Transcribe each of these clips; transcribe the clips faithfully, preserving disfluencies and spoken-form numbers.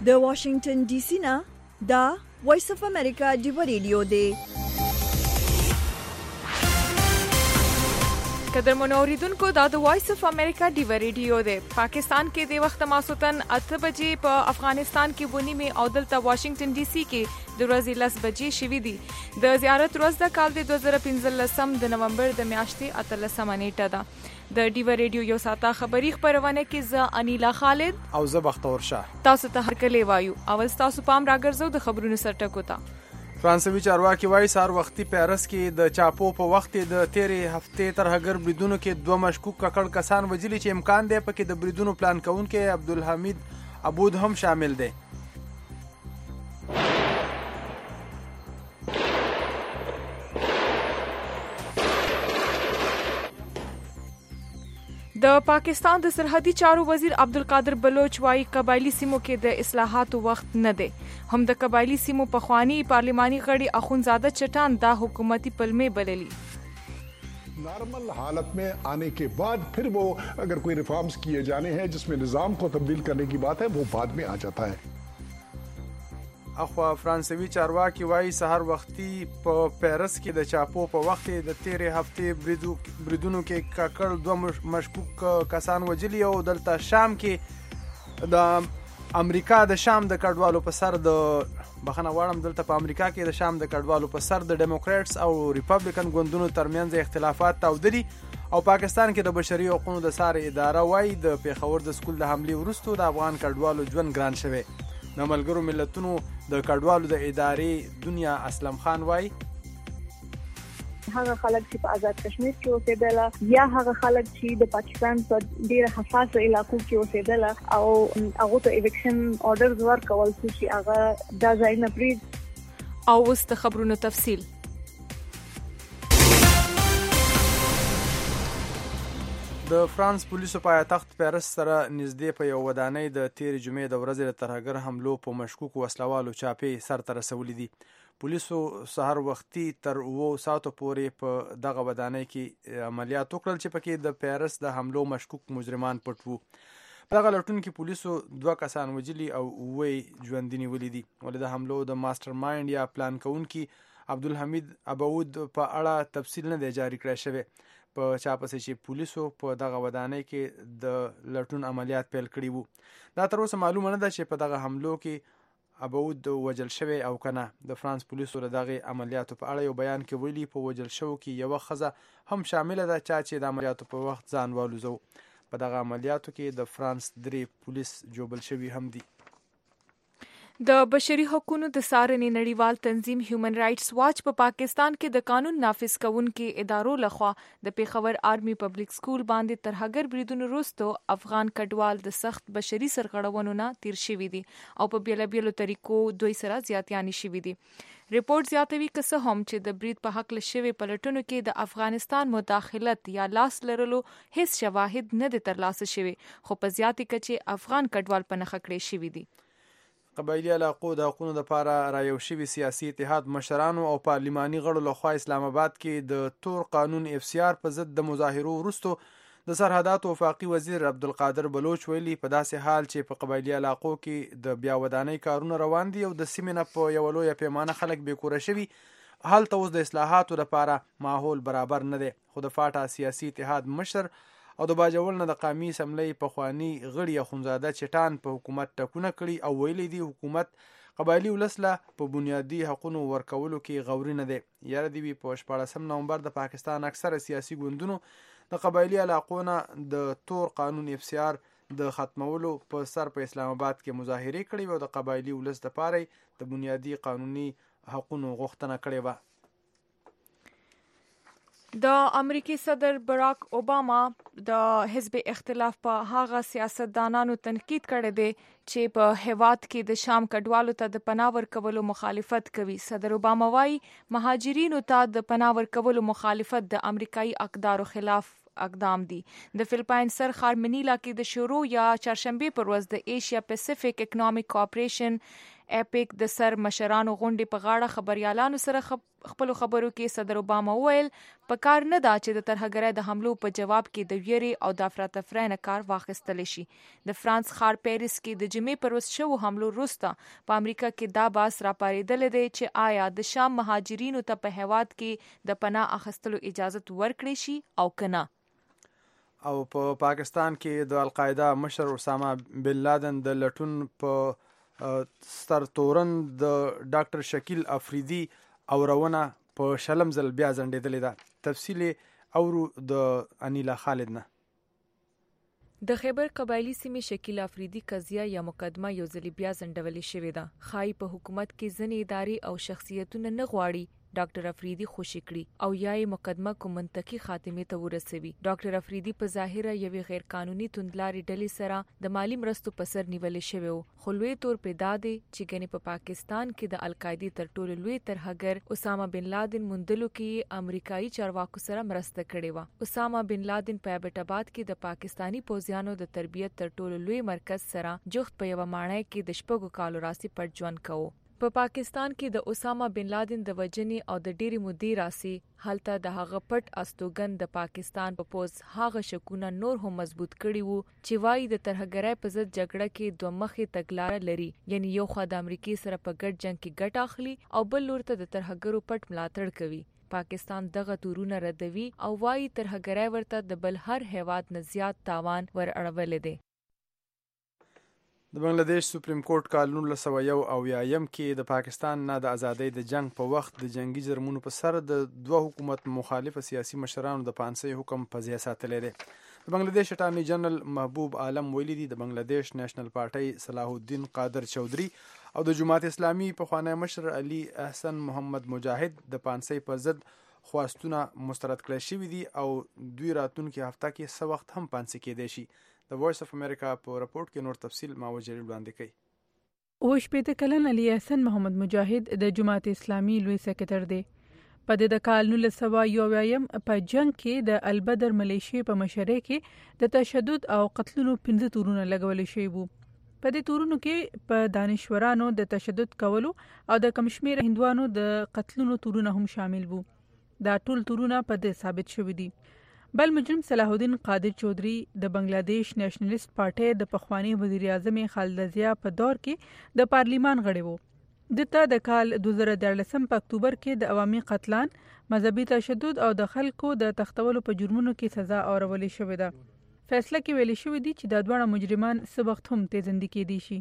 د واشنگټن ډي سي نه دا وایس اف امریکا ډیو ریډیو دی. قدرمنو اوریدونکو دا د وایس اف امریکا ډیو ریډیو دی. پاکستان کې د وخت ماسوتن اته بجې په افغانستان کې ونی می او دلته واشنگټن ډي سي کې د ورځې لس بجې شوې دي. د زیارت ورځ د کال د دوه زره پنځلسم د نومبر د میاشتې اتلسمه نیټه ده. د ډیو ریډیو یو ساته خبری خبرونه کې ز انیلا خالد او ز بختور شاه تاسو ته هرکلی وایو. اول تاسو پام راګرځو د خبرونو سرټکو ته. فرانسوي چارواکي وایي سهار وختي پیرس کې د چاپو په وخت د تیرې هفتې ترهګر بریدونو کې دوه مشکوک ککړ کسان وجلي چې امکان دی پکې د بریدونو پلان کوونکی عبدالحمید عبود هم شامل دی. د پاکستان د سرحدي چارو وزیر عبدالقادر بلوچ وايي قبایلی سیمو کې د اصلاحاتو وخت نه دی. هم د قبایلی سیمو پخوانی پارلیمانی غړي اخونزاده چټان دا حکومتي پلمې بللی. नॉर्मल हालत में आने के बाद फिर वो अगर कोई रिफॉर्म्स किए जाने हैं जिसमें निज़ाम को तब्दील करने की बात है वो बाद में आ जाता है. اخوا فرانسوي چارواکي وایي سهار وختي په پیرس کې د چاپو په وخت د تیرې هفتې بریدونو کې ککړ دوه مشکوک کسان وجلي او دلته شام کې د امریکا د شام د کډوالو په سر د بخنه واړم دلته په امریکا کې د شام د کډوالو په سر د ډیموکریټس او ریپبلیکن ګوندونو ترمنځ اختلافات تاودلي او پاکستان کې د بشري حقوقو د سار اداره وایي د پیښور د سکول د حملې وروسته د افغان کډوالو ژوند ګران شوی. د ملګرو ملتونو د کډوالو د ادارې دنیا اسلم خان وایي هغه خلک چې په آزاد کشمیر کې اوسېدل یا هغه خلک چې د پاکستان په ډېر حساس علاقو کې اوسېدل او هغه ته ایویکشن آرډرز ورکول چې هغه دا ځای نه پرې. او اوس د خبرونو تفصیل. د فرانس پولیسو پایتخت پیرس سره نږدې په یو ودانۍ د تیرې جمعې د ورځې د ترهګر حملو په مشکوکو وسلوالو چاپې سرته رسولي دي. پولیسو سهار وختي تر اوو ساعتو پورې په دغه ودانۍ کې عملیات وکړل چې پکې د پیرس د حملو مشکوک مجرمان پټ وو. په دغه لټون کې پولیسو دوه کسان وجلي او اوه ژوندي نیولي دي. ولې د حملو د ماسټر مایند یا پلان کوونکي عبدالحمید عبود په اړه تفصیل نه دی جاری کړی شوی. په چا پسې چې پولیسو په دغه ودانۍ کې د لټون عملیات پیل کړي وو. دا تر اوسه معلومه نه ده چې په دغه حملو کې ابود وجل شوی او کنه. د فرانس پولیسو له دغه عملیاتو په اړه یو بیان کې ویلي په وجل شو کې یو ښځه هم شامل ده چې د عملیاتو په وخت ځان والوزو. په دغه عملیاتو کې د فرانس درې پولیس جوبل شوي هم دي. د بشري حقوقو د څارنې نړیوال تنظیم هیومن رائټس واچ په پاکستان کې د قانون نافذ کوونکو ادارو لخوا د پیښور آرمي پبلک سکول باندې ترهګر بریدونو وروسته افغان کډوال د سخت بشري سرغړونو نه تیر شوي دي او په بیل بیلو طریقو دوی سره زیاتیانې شوي دي. ریپورت زیاتوي که څه هم چې د برید په حق لشوي پلټونو کې د افغانستان مداخلت یا لاس لرلو هیڅ شواهد نه دي ترلاسه شوي خو په زیاتې کچې افغان کډوال په نښه کړي شوي دي. قبایلی علاقو د حقوقو لپاره رایو شوي سیاسي اتحاد مشرانو او پارلماني غړو لخوا اسلام آباد کې د تور قانون اف سی آر په ضد د مظاهرو وروسته د سرحداتو وفاقي وزیر عبدالقادر بلوچ ویلي په داسې حال چې په قبایلی علاقو کې د بیا ودانۍ کارونه روان دي او د سیمې نه په یوه لویه پیمانه خلک بېکوره شوي هلته اوس د اصلاحاتو لپاره ماحول برابر نه دی. خو د فاټا سیاسي اتحاد مشر او د باجوړ نه د قومي اسمبلۍ پخواني غړي اخونزاده چټان په حکومت ټکونه کړي او ویلي دي حکومت قبایلی ولس له په بنیادي حقوقو ورکولو کې غوري نه دی. یاره دی په شپاړسم نومبر د پاکستان اکثره سیاسي ګوندونو د قبایلی علاقو نه د تور قانون اف سی آر د ختمولو په سر په اسلام آباد کې مظاهرې کړي او د قبایلی ولس لپاره د بنیادي قانوني حقوقو غوښتنه کړې وه. د امریکای صدر براک اوباما د حزب اختلاف په هغه سیاستدانانو تنقید کړی دی چې په هیواد کې د شام کډوالو ته د پناه ورکولو مخالفت کوي. صدر اوباما وايي مهاجرینو ته د پناه ورکولو مخالفت د امریکایي اقدارو خلاف اقدام دي. د فلپاین سر ښار منیلا کې د شروع یا چهارشنبه پر ورځ د ایشیا پیسفیک اکنامک کوآپریشن اپیک د سر مشرانو غونډې په غاړه خبريالانو سره خپل خبرو کې صدر اوباما وویل په کار نه دا چې د ترهګرۍ د حملو په جواب کې د ویري او د افراطفرۍ نه کار واخیستل شي. د فرانس ښار پیریس کې د جمعې پر ورځ شوو حملو وروسته په امریکا کې دا باس راپارېدلی دی چې آیا د شام مهاجرینو ته په هیواد کې د پناه اخیستلو اجازه ورکړي شي او کنه. او په پا پاکستان کې د القاعده مشر اسامه بن لادن د لټون په سترتورن د ډاکټر شکیل افریدي او روانه په شلم ځل بیا ځنډېدلې ده. تفصیل اورو د انیلا خالد نه. د خیبر قبایلی سیمې شکیل افریدي قضیه یا مقدمه یو ځل بیا ځنډولې شوې ده. خای په حکومت کې ځینې ادارې او شخصیتونه نه غواړي ډاکټر افریدي خوشی کړي او یا یې مقدمه کوم منطقي خاتمه ته ورسوي. ډاکټر افریدي په ظاهره یوې غیر قانوني توندلاري ډلې سره د مالی مرستو په سر نیولې شوی وو. خو لوی تور پیدا دی چې ګنې په پا پاکستان کې د القاعده تر ټولو لوی ترهګر اسامه بن لادن موندلو کې امریکایي چارواکو سره مرسته کړې و. اسامه بن لادن په ابټ آباد کې د پاکستانی پوځیانو د تربیت تر ټولو لوی مرکز سره جوخت په یو ماڼۍ کې د شپږو کالو راسي پټ ژوند کوو. په پا پاکستان کې د اسامه بن لادن د وجنې او د ډېری مودې راسي هلته د هغه پټ استوګن د پاکستان په پوز هغه شکونه نور هم مضبوط کړي وو چې وايي د ترهګرۍ په ضد جګړه کې دوه مخې تګلاره لري، یعنی یو خوا د امریکای سره په ګډ جنگ کې ګټه اخلي او بل لور ته د ترهګرو پټ ملاتړ کوي. پاکستان دغه تورونه ردوي او وايي ترهګرۍ ورته د بل هر هیواد نه زیات تاوان ور اړولې دي. د بنگلاديش سپریم کورټ کال نولس سوه یو اویایم کې د پاکستان نه د ازادۍ د جنگ په وخت د جنگي جرمونو په سر د دوه حکومت مخالف سیاسي مشرانو د پانسۍ حکم په ځای ساتلی دی. د بنگلاديش اټارني جنرال محبوب عالم ویلي دي د بنگلاديش نېشنل پارټۍ صلاح الدین قادر چودھری او د جماعت اسلامي پخوانی مشر علي احسن محمد مجاهد د پانسۍ په ضد خواستونه مسترد کړی شوي دي او دوی راتلونکي هفته کې څه وخت هم پانسۍ کېدی شي. د وایس اف امریکا په راپورټ کې نور تفصیل ماوجري وړاندې کوي. او شپېته کلن علي احسن محمد مجاهد د جماعت اسلامي لوی سکرټر دی. په د کال نولس سوه یو اویایم په جنگ کې د البدر ملیشیا په مشرۍ کې د تشدد او قتلونو پنځه تورونه لګول شوي وو. په دې تورونو کې په دانشورانو د تشدد کولو او د کمشمیر هندوانو د قتلونو تورونه هم شامل وو. دا ټول تورونه په دې ثابت شوي دي. بل مجرم صلاح الدین قادر چودھری د بنگلاديش نېشنلست پارټۍ د پخوانی وزیر اعظم خالد ضیا په دور کې د پارلیمان غړی وو. دته د کال دوه زره دیارلسم په اکتوبر کې د عوامي قتلان، مذهبي تشدد او د خلکو د تختولو په جرمونو کې سزا اورولې شوې ده. فیصله کې ویل شوې دي چې دا دواړه مجرمان څه وخت هم تیزندې کېدی شي.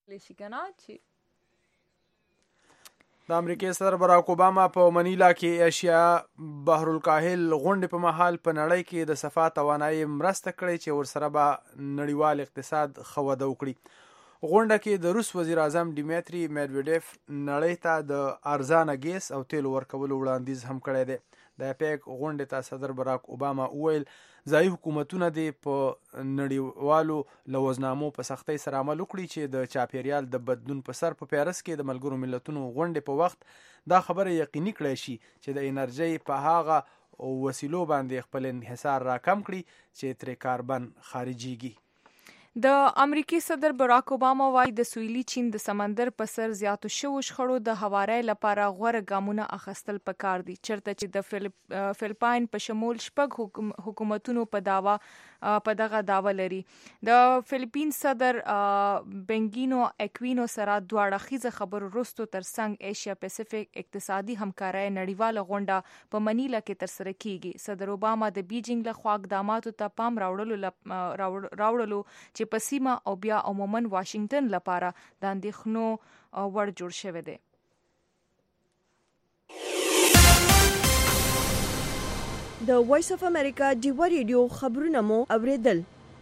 د امریکای صدر براک اوباما په منیلا کې ایشیا بحر الکاهل غونډې په مهال په نړۍ کې د صفا توانایي مرسته کړې چې ورسره به نړیوال اقتصاد ښه وده وکړي. غونډه کې د روس وزیر اعظم ډیمیټري میډویډیف نړۍ ته د ارزانه ګیس او تیلو ورکولو وړاندیز هم کړی دی. د اپیک غونډې ته صدر براک اوباما وویل ځایي حکومتونه دې په نړیوالو لوزنامو په سختۍ سره عمل وکړي چې د چاپیریال د بدلون په سر په پیرس کې د ملګرو ملتونو غونډې په وخت دا خبره یقیني کړی شي چې د انرژۍ په هغه وسیلو باندې خپل انحصار راکم کړي چې ترې کاربن خارجيږي. د امریکای صدر براک اوباما وايي د سویلي چین د سمندر په سر زیاتو شوو شخړو د هوارۍ لپاره غوره ګامونه اخیستل پکار دي، چرته چې د فلپ فلپاین په شمول شپږ حکومتونو په داوا په دغه داوا لري. د فلیپین صدر بنګینو اکوینو سره دواړه خیزه خبرو وروسته ترڅنګ ایشیا پیسفیک اقتصادي همکارۍ نړیواله غونډه په منیلا کې ترسره کیږي. صدر اوباما د بیجینګ له خوا اقداماتو ته پام راوړلو راوړلو چې په سیمه او بیا عموما واشنگټن لپاره د اندېښنو وړ جوړ شوی دی. د وایس اف امریکا ډیوا ریډیو خبرونه مو اوریدل.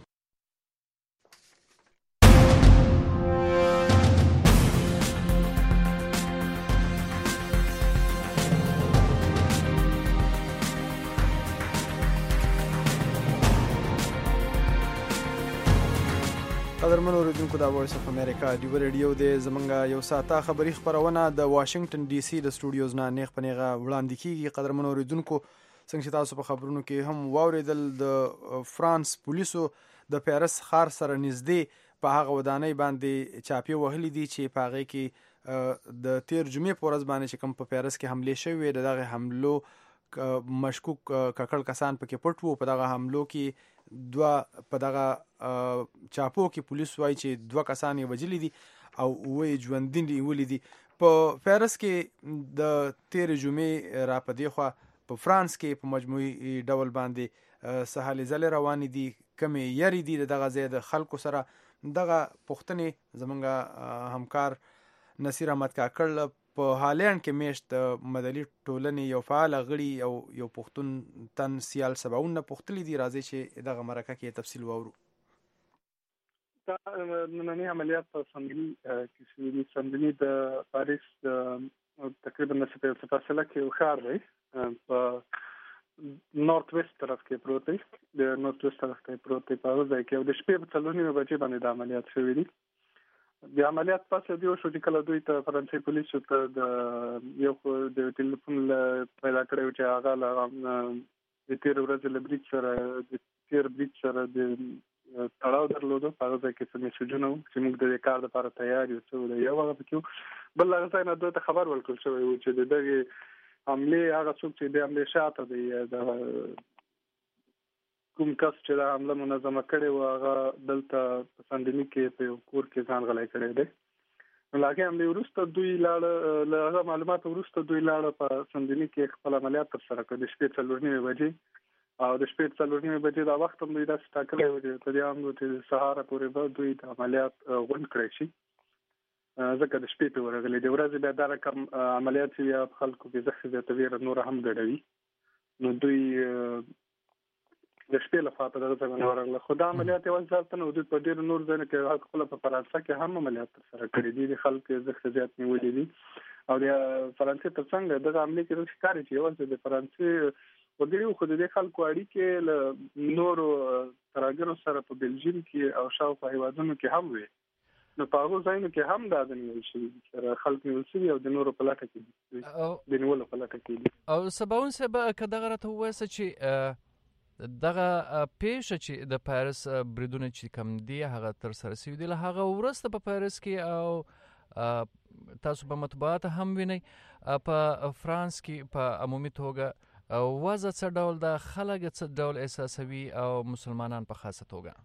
قدرمن اوریدونکو د وایس اف امریکا ډیوا ریډیو د زمونږ یو ساعته خبری خبرونه د واشنگټن ډي سي د سټوډیوز نه نیغ پنیغه وړاندې کیږي. قدرمن اوریدونکو څنګه چې تاسو په خبرونو کې هم واوریدل د فرانس پولیسو د پیرس ښار سره نږدې په هغه ودانۍ باندې چاپی وهلي دي چې په هغه کې د تیر جمعې په ورځ باندې چې کوم په پیرس کې حمله شوې د دغه حملو مشکوک ککړ کسان پکې پټ وو. په دغه حملو کې دوه په دغه چاپو کې پولیس وایي چې دوه کسان یې وجلي دي او وې ژوندین نیولي دي. په پیرس کې د تیر جمعې را پدې خوا په فرانس کې په مجموعي ډول باندې سهالي زلې روان دي، کمې یری دي دغه ځای د خلکو سره. دغه پوښتنې زمونږ همکار نصیر احمد کاکړ په هالند کې میشت مدني ټولنې یو فعال غړي او یو پښتون تن سیال سباون نه پوښتلي دي. راځي چې دغه مرکه کې تفصیل واورو. دا نننی عملیات په سندنی کې شوي سندنی د پاریس تقریبا نصف فاصله کې یو ښار دی په نورث ویسټ طرف کې پروت دی، د نورث ویسټ طرف کې پروت دی. په هغه ځای کې د شپې په څلور نیمې بجې باندې د عملیات شوي دي. د عملیات پس دی شو چې کله دوی ته فرانسې پولیسو ته د یو د ټلیفون پیدا کړی چې هغه د تیر ورځې له بریج سره د تیر بریج سره د تړاو درلوده. په هغه ځای کې څه میسجونه وو چې موږ د دې کار لپاره تیار یو. څه یو هغه پکې بل هغه ځای نه دوی ته خبر ورکړل شوی و چې د دغې حملې هغه څوک چې د حملې شاته دی د کوم کس چې دا حمله منظمه کړې وه هغه دلته په سندني کې په یو کور کې ځان غلی کړی دی. نو له هغې حملې وروسته دوی لاړه له هغه معلوماتو وروسته دوی لاړه په سندني کې خپل عملیات ترسره کړ د شپې څلور نیمې بجې. او د شپې څلور نیمې بجې دا وخت هم دوی داسې ټاکلی و چې په دې هم چې د سهاره پورې به دوی د عملیات غونډ کړی شي، ځکه د شپې پې ورغلي. د ورځې بیا دا رقم عملیات چې بیا په خلکو کې زښې زیاته ویره نوره هم ګډوي. نو دوی د شپې لخوا په دغه ځای باندې ورغله. خو دا عملیات یوازې هلته نه و، دوی په ډېرو نورو ځایونو کې خپله په فرانسه کې هم عملیات ترسره کړي دي. د خلکو یې زښې زیات نیولي دي. او د فرانسې تر څنګ دغه حملې کې داسې ښکاري چې یوازې د فرانسې وګړي خو د دې خلکو اړیکې له نورو ترهګرو سره په بلجیم کې او شاوخوا هېوادونو کې هم وي. نو په هغو ځایونو کې هم دا د نیول شوي سره خلک نیول شوي او د نورو په لټه کې دي، د نیولو په لټه کې دي. او سباون صاحب که دغه راته ووایاست چې دغه پیښه چې د پاریس بریدونه چې کوم دي هغه ترسره شوي دي، له هغه وروسته په پاریس کې او تاسو په مطبوعات هم وینئ په فرانس کې په عمومي توګه وضع څه ډول ده، خلک څه ډول احساسوي او مسلمانان په خاصه توګه؟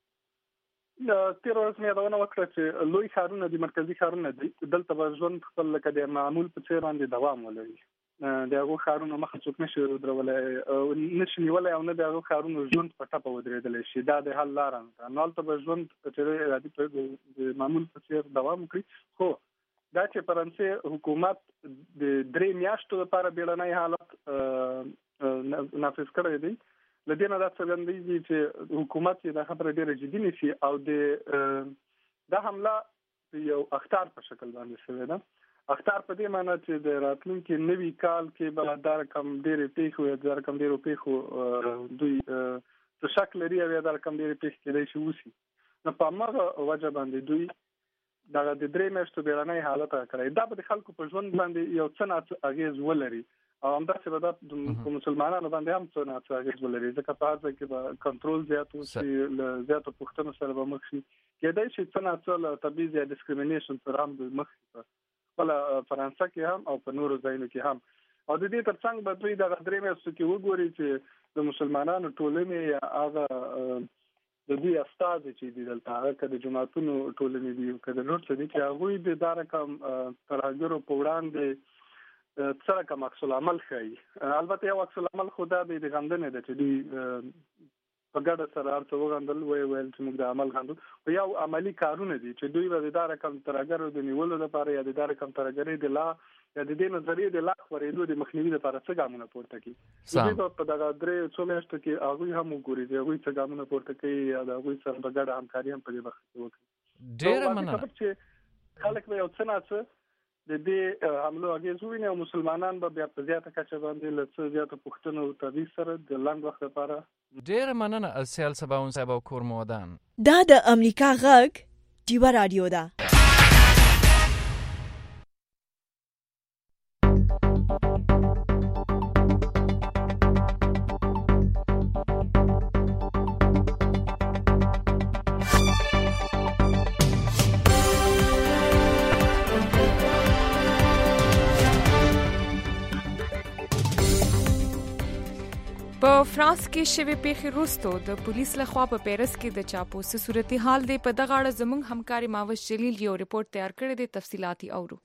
تېره ورځ مې یادونه وکړه چې لوی ښارونه دي، مرکزي ښارونه دي، دلته به ژوند خپل لکه د معمول په څېر باندې دوام ولري. د هغو ښارونو مخه څوک نشي ودرولی، نشي نیولی او نه د هغو ښارونو ژوند په ټپه ودرېدلی شي. دا د حل لاره نه ده. نو هلته به ژوند چې عادي د معمول په څېر دوام وکړي. خو دا چې فرانسې حکومت د درې میاشتو لپاره بیړنی حالت نافذ کړی دی، له دې نه دا څرګندېږي چې حکومت یې دا خبره ډېره جدي نیسي او د دا حمله یو اخطار په شکل باندې شوې ده. اخطار په دې معنی چې د راتلونکي نوي کال کې به دا رقم ډېرې پیښو یا دا رقم ډېرو پیښو دوی څه شک لري او یا دا رقم ډېرې پیښې کېدای شي وشي. نو په هماغه وجه باندې دوی دغه د درې میاشتو بیړنی حالت کړی. دا به د خلکو په ژوند باندې یو څه ناڅه اغېز ولري او همداسې به دا په مسلمانانو باندې هم څه ناڅه اغېز ولري، ځکه په هر ځای کې به کنټرول زیات وشي، له زیاتو پوښتنو سره به مخ شي. کېدای شي څه ناڅه له تبعیض یا ډسکریمینیشن سره هم دوی مخ شي، په خپله فرانسه کې هم او په نورو ځایونو کې هم. او د دې تر څنګ به دوی دغه درې میاشتو کې وګوري چې د مسلمانانو ټولنې یا هغه د دوی استازي چې دي دلته، هغه که د جماعتونو ټولنې دي که د نور څه دي، چې هغوی د دا رقم ترهګرو په وړاندې څه رقم عکس العمل ښایي. البته یو عکس العمل خو دا دی د غندنې ده چې دوی په ګډه سره هر څه وغندل، ویې ویل چې موږ د عمل غندو. خو یو عملي کارونه دي چې دوی به د دا رقم ترهګرو د نیولو لپاره یا د دا رقم ترهګرۍ د لا یا د دې نظریې د لا خپرېدو د مخنیوي لپاره څه ګامونه پورته کوي. دوی به په دغه درې څو میاشتو کې هغوی هم وګوري چې هغوی څه ګامونه پورته کوي یا د هغوی سره په ګډه همکاري هم په دې وخت کې وکړي. ډېره مننه. چې خلک به یو څه ناڅه د دې حملو اغېز وویني او مسلمانان به بیا په زیاته کچه باندې له څه زیاتو پوښتنو او تبعیض سره د لنډ وخت لپاره. ډېره مننه سیال سباون صاحب او کور مو ودان. دا د امریکا غږ ډیوه رادیو ده. په فرانس کې شوی پیښې وروسته د پولیس لخوا په پیرس کې د چاپلوسۍ صورتحال دی. په دغه اړه زموږ همکاري ماوش جلیل یو ریپورت تیار کړی دی، تفصیلات یې اورو.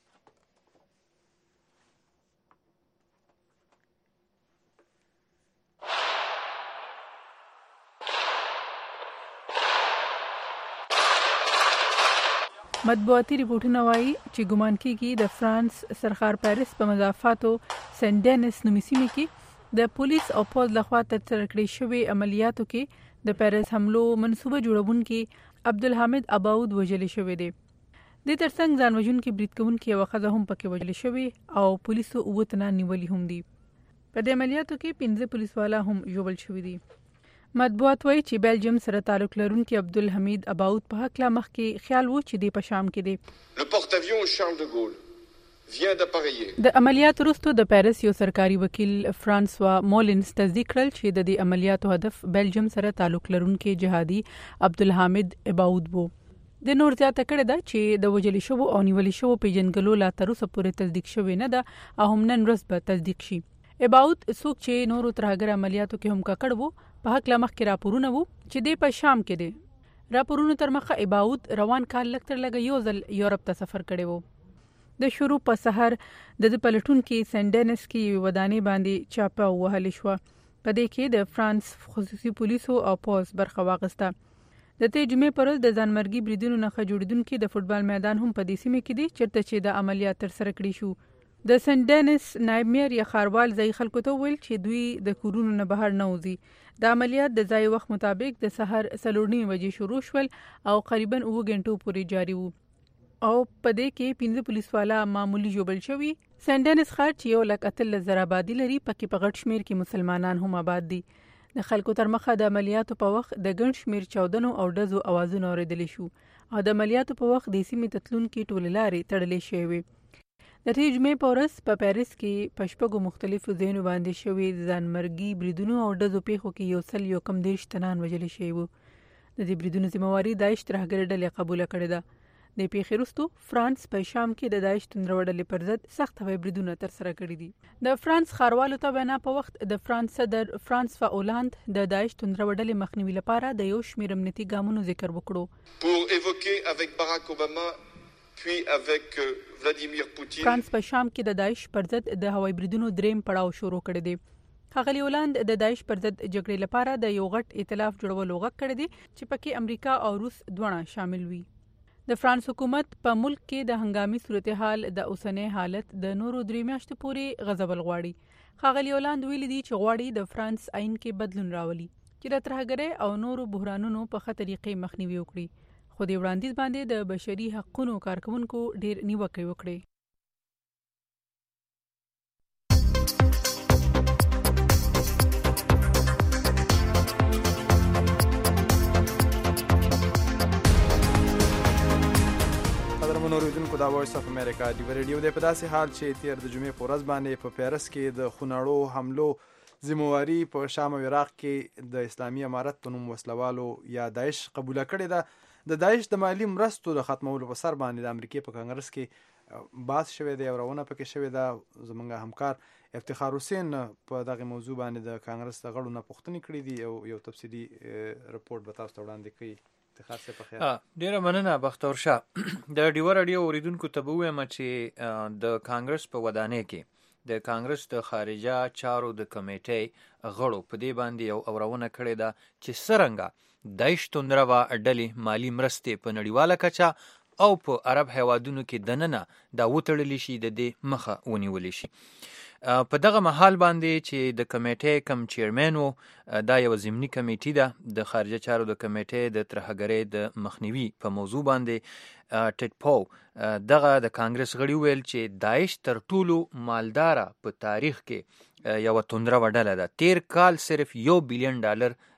مطبوعاتي ریپورټونه وایي چې ګمان کېږي د فرانس سرخار پیرس په مضافاتو سنت ډینس نومي سیمې کې د پولیس او پوځ لخوا ترسره کړې شوې عملیاتو کې د پیرس حملو منصوبه جوړونکي عبدالحمید اباود وژل شوی دی. د ترڅنګ ځان وژونکي برید کوونکي یوه ښځه هم پکې وژل شوې او پولیسو اووه تنه نیولي هم دي. په دې عملیاتو کې پنځه پولیسوالا هم ژوبل شوي دي. مطبوعات وایي چې بیلجیم سره تعلق لرونکي عبدالحمید اباود په هکله مخکې خیال و چې دی په شام کې دی. Le porte-avions Charles de Gaulle vient d'appareiller. د عملیاتو وروسته د پیرس یو سرکاري وکیل فرانسوا مولینز تصدیق کړل چې د دې عملیاتو هدف بیلجیم سره تعلق لرونکي جهادي عبدالحمید اباود وو. د نور زیاته کړې ده چې د وژل شوو او نیول شوو پیژنګلو لا تر اوسه پورې تصدیق شوی نه ده او هم نن ورځ به تصدیق شي. اباود څوک چې نورو ترهګر عملیاتو کې هم ککړ وو په هکله مخکې راپورونه وو چې دی په شام کې دی. راپورونو تر مخه اباود روان کال لږ تر لږه یو ځل یورپ ته سفر کړی وو. د شروع په سحر د د پلټون کې سنت ډینس کې یوې ودانۍ باندې چاپه ووهلې شوه. په دې کې د فرانس خصوصي پولیسو او پوځ برخه واخیسته. د تې جمعې پر ورځ د ځانمرګي بریدونو نښه جوړېدونکي د فوټبال میدان هم په دې سیمه کې دی چېرته چې د عملیات ترسره کړي شو. د سنت ډینس نایب میر یا ښاروال ځایي خلکو ته وویل چې دوی د کورونو نه بهر نه وځي. د عملیات د ځای وخت مطابق د سحر څلور نیمې بجې شروع شول او قریبا اووه غنټو پورې جاري وو او په دې کې پنځه پولیسوالا معمولی ژوبل شوي. سنت ډینس ښار چې یو لک اتلس زره آبادي لري پکې په غټ شمېر کې مسلمانان هم آباد دي. د خلکو تر مخه د عملیاتو په وخت د ګڼ شمېر چاودنو او ډزو اوازونه اورېدلی شو او د عملیاتو په وخت د سیمې ته تلونکي ټولې لارې تړلې شوې وې. د دې جمعې په ورځ په پیرس کې په شپږو مختلفو ځایونو باندې شوي ځانمرګي بریدونو او ډزو پیښو کې یو سل یو کم دېرش تنان وژلي شوي وو. د دې بریدونو ذمهواري داعش ترهګرې ډلې قبوله کړې ده. د پیښې وروسته فرانس په شام کې د داعش توندرو ډلې پر ضد سخت هوایي بریدونه ترسره کړي دي. د فرانس ښاروالو ته وینا په وخت د فرانس صدر فرانسوا اولاند د داعش توندرو ډلې مخنیوي لپاره د یو شمېر امنیتي ګامونو ذکر وکړو. Pour évoquer avec Barack Obama puis avec Vladimir Putin. فرانس په شام کې د داعش پر ضد د هوایي بریدونو دریم پړاو شروع کړی دی. ښاغلي هولند د داعش پر ضد جګړې لپاره د یو غټ ائتلاف جوړولو غږ کړی دی چې پکې امریکا او روس دواړه شامل وي. د فرانس حکومت په ملک کې د هنګامي صورتحال د اوسنۍ حالت د نورو درې میاشتو پورې غځول غواړي. ښاغلي هولند ویلي دي چې غواړي د فرانس آئین کې بدلون راولي چې د ترهګرۍ او نورو بحرانونو په ښه طریقې مخنیوي وکړي. خو د وړاندیز باندې د بشري حقوقو کارکونکو ډېر نیوکې وکړې. قدرمنو اوریدونکو دا وایس اف امریکا دی ریډیو دی. په داسې حال چې تیر د جمعې په ورځ باندې په پیرس کې د خونړو حملو ذمہواری په شام او عراق کې د اسلامي امارت په نوم وسلوالو یا داعش قبوله کړې ده. د داعش د مالی مرستو د ختمولو په سر باندې د امریکای په کانګرس کې بحث شوی دی او راونه پکې شوی ده. زمونږ همکار افتخار حسین په دغه موضوع باندې د کانګرس د غړو نه پوښتنې کړې دي او یو تفصیلي رپورټ به تاسو ته وړاندې کوي. افتخار صاحب په خیر. ډیره مننه بختور شاه. د ډیو راډیو اوریدونکو ته به وایم چې د کانګرس په ودانۍ کې د کانګرس د خارجه چارو د کمیټې غړو په دې باندې یو اورونه کړې ده چې څرنګه داعش توندروا ډلې مالی مرستې په نړیواله کچه او په عرب هیوادونو کې دننه دا وتړلی شي د دې مخه ونیولی شي. په دغه محل باندې چې د کمیټې کم چیرمن وو، دا یو ضمني کمیټې ده د خارجه چارو د کمیټې د ترهګرۍ د مخنیوي په موضوع باندې ټیډ پو دغه د کانګرس غړي ویل چې داعش تر ټولو مالداره په تاریخ کې یو توندره وډله ده. تیر کال صرف یو بیلیون ډالر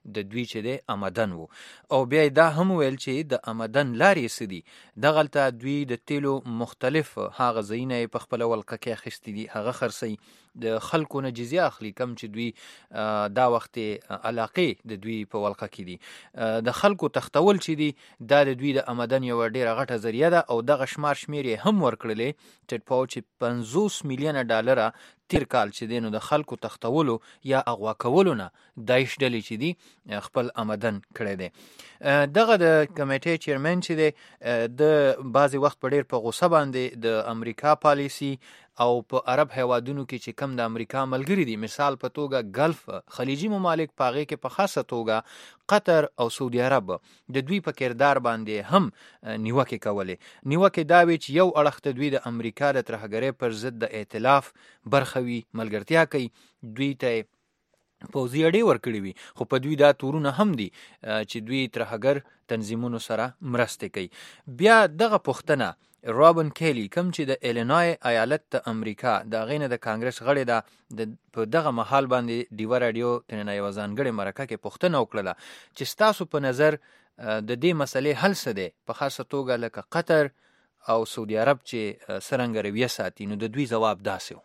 د دوی چې د آمدن وو او بیا دا هم ویل چې د آمدن لارې سدي دغلته دوی د تیلو مختلف هغه ځایونه په خپل ولقه کې اخیستي دي هغه خرڅي د خلکو نه جزیه اخلي کم چې دوی دا وخت علاقې د دوی په ولقه کې دي د خلکو تختول چې دي دا د دوی د آمدن یو ډیره غټه ذریعہ ده او دغه شمار شمیر هم ورکړلې ټیټ پاو چې پنځوس میلیونه ډالر تیر کال چې دینو د خلکو تختولو یا اغوا کولو نه دایښ ډلې چې دي خپل آمدن کړی دی دغه د کمیټې چیرمن چې دی د بعضی وخت په ډیر په غوسه باندې د امریکا پالیسی او په عرب هیوادونو کې چې کم د امریکا ملګری دي مثال په توګه ګلف خلیجي ممالک پاغه کې په خاصه توګه قطر او سعودي عرب د دوی په کردار باندې هم نیوکه کولې نیوکه دا وی چې یو اړخ ته دوی د امریکا د ترهګرۍ پر ضد د ائتلاف برخوي ملګرتیا کوي دوی ته پوزي اړې ورکړي وي خو په دوی دا تورونه هم دي چې دوی ترهګر تنظیمونو سره مرسته کوي بیا دغه پښتنه رابن کیلی کوم چې د ایلینای ایالت ته امریکا د غینه د کانګرس غړی ده د په دغه محل باندې دیو رادیو تنه یو ځانګړي مرکه کې پښتنه وکړه چې تاسو په نظر د دې مسلې حل څه دی په خاصه توګه لکه قطر او سعودي عرب چې سرنګ رویه ساتي نو د دوی جواب داسې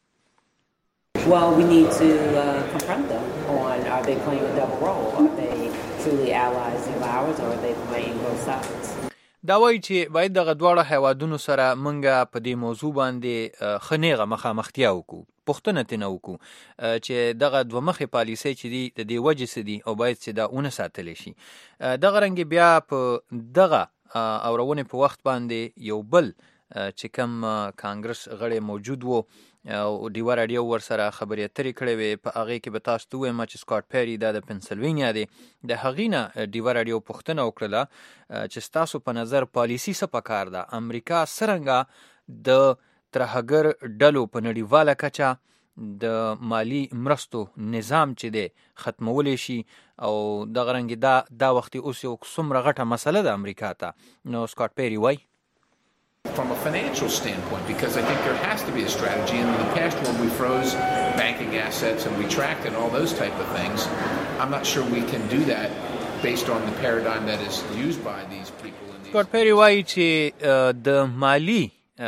Well, we need to uh, confront them on are they playing a double role? Are they truly allies of ours or are they playing both sides? دا وایي چې باید دغه دواړه هیوادونو سره منګه په دې موضوع باندې خنیغه مخامختیا وکړو پښتنه تنه وکړو چې دغه دوه مخې پالیسي چې دی د دې وجې سدي او باید چې دا اون ساتل شي دغه رنګ بیا په دغه اورونه په وخت باندې یو بل چې کوم کانګرس غړي موجود وو او دیو رادیو ور سره خبرې اترې کړې وې په هغه کې به تاسو ته وایم چې سکاٹ پیری د پنسلوینیا دی د هغینه دیو رادیو پښتنه وکړه چې تاسو په نظر پالیسی څه پکار ده امریکا سرنګه د ترهګر ډلو په نړیواله کچه د مالی مرستو نظام چې دی ختمول شي او د غرنګ دا دا وخت اوس یو څومره غټه مسله ده امریکا ته نو سکاٹ پیری وای From a financial standpoint, because I think there has to be a strategy. And in the past, when we froze banking assets and we tracked and all those type of things, I'm not sure we can do that based on the paradigm that is used by these people. Scott Perry وایي چې د مالی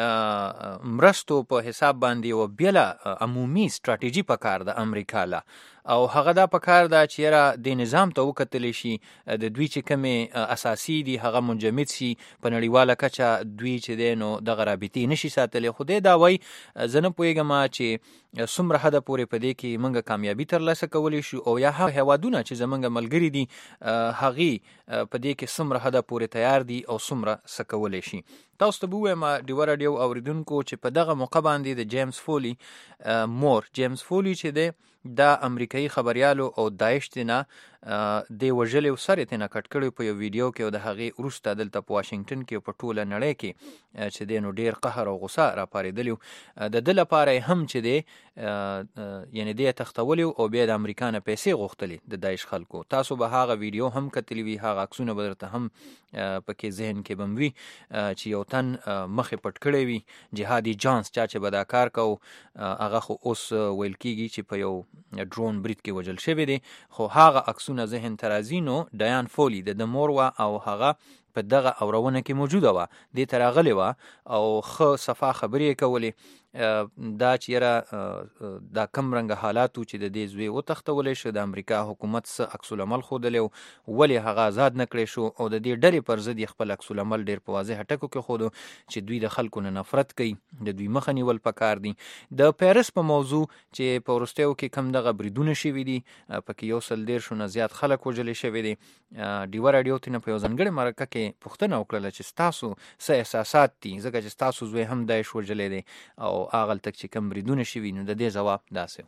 مرستو په حساب باندې او بیله عمومي ستراتیژي پکار د امریکا لا او هغه دا پکار دا چې را د نظام ته وکتل شي د دوی چې کومه اساسي دي هغه منجمد شي په نړیواله کچه دوی چې دینو د غرابتي نشي ساتلې خو دې دا وای زنه پویګم چې څومره حد پورې په دې کې منګه کامیابی ترلاسه کولی شو او یا هغه هوادونه چې زمونږ ملګری دي هغه په دې کې څومره حد پورې تیار دي او څومره سکول شي تاسو ته وایم دیو رادیو اوریدونکو چې په دغه موقع باندې د جیمز فولی مور جیمز فولی چې دی دا امریکایي خبريالو او داعش تنه د وژلې سره تنه کټ کړي په یو ویډیو کې او د هغه ورسته دلته په واشنگټن کې په ټوله نړۍ کې چې دینو ډیر قهر او غوسه را پاریدلی د دل لپاره هم چې دی یعنی د تختول او بیا د امریکانه پیسې غوښتلې د داعش خلکو تاسو به هغه ویډیو هم کتلی وی هغه عکسونه بدرته هم پکې ذهن کې بموي چې یو تن مخه پټ کړی وي جهادي جانس چا چې بدا کار کو هغه خو اوس ویل کیږي چې په یو ډرون برید کې وجل شوی دی خو هغه عکسونه ذهن ترازینو ډایان فولی د موروا او هغه په دغه اورونه کې موجوده و د تراغلی و او خو صفه خبرې کولې دا چې را دا کم رنګ حالاتو چې د دې زوی او تختول شو د امریکا حکومت څخه عکس العمل خودلې ولی هغه آزاد نکړي شو او د دې ډېر پر ضد خپل عکس العمل ډېر په واضح ټکو کې خودو چې دوی د خلکو نه نفرت کوي د دوی مخنی ول پکار دي د پیرس په موضوع چې په ورستیو کې کم دغه بریدونه شوي دي پکې یو سل ډیر شو نه زیات خلک وجل شوي دي دیو رادیو تنه په ځنګړي مرکه کې پښتنه وکړه چې تاسو څه احساسات دي ځکه چې تاسو زوی هم دایښ وجلې دي او اغل تک چې کم بریدونه شوي نو د دې جواب داسې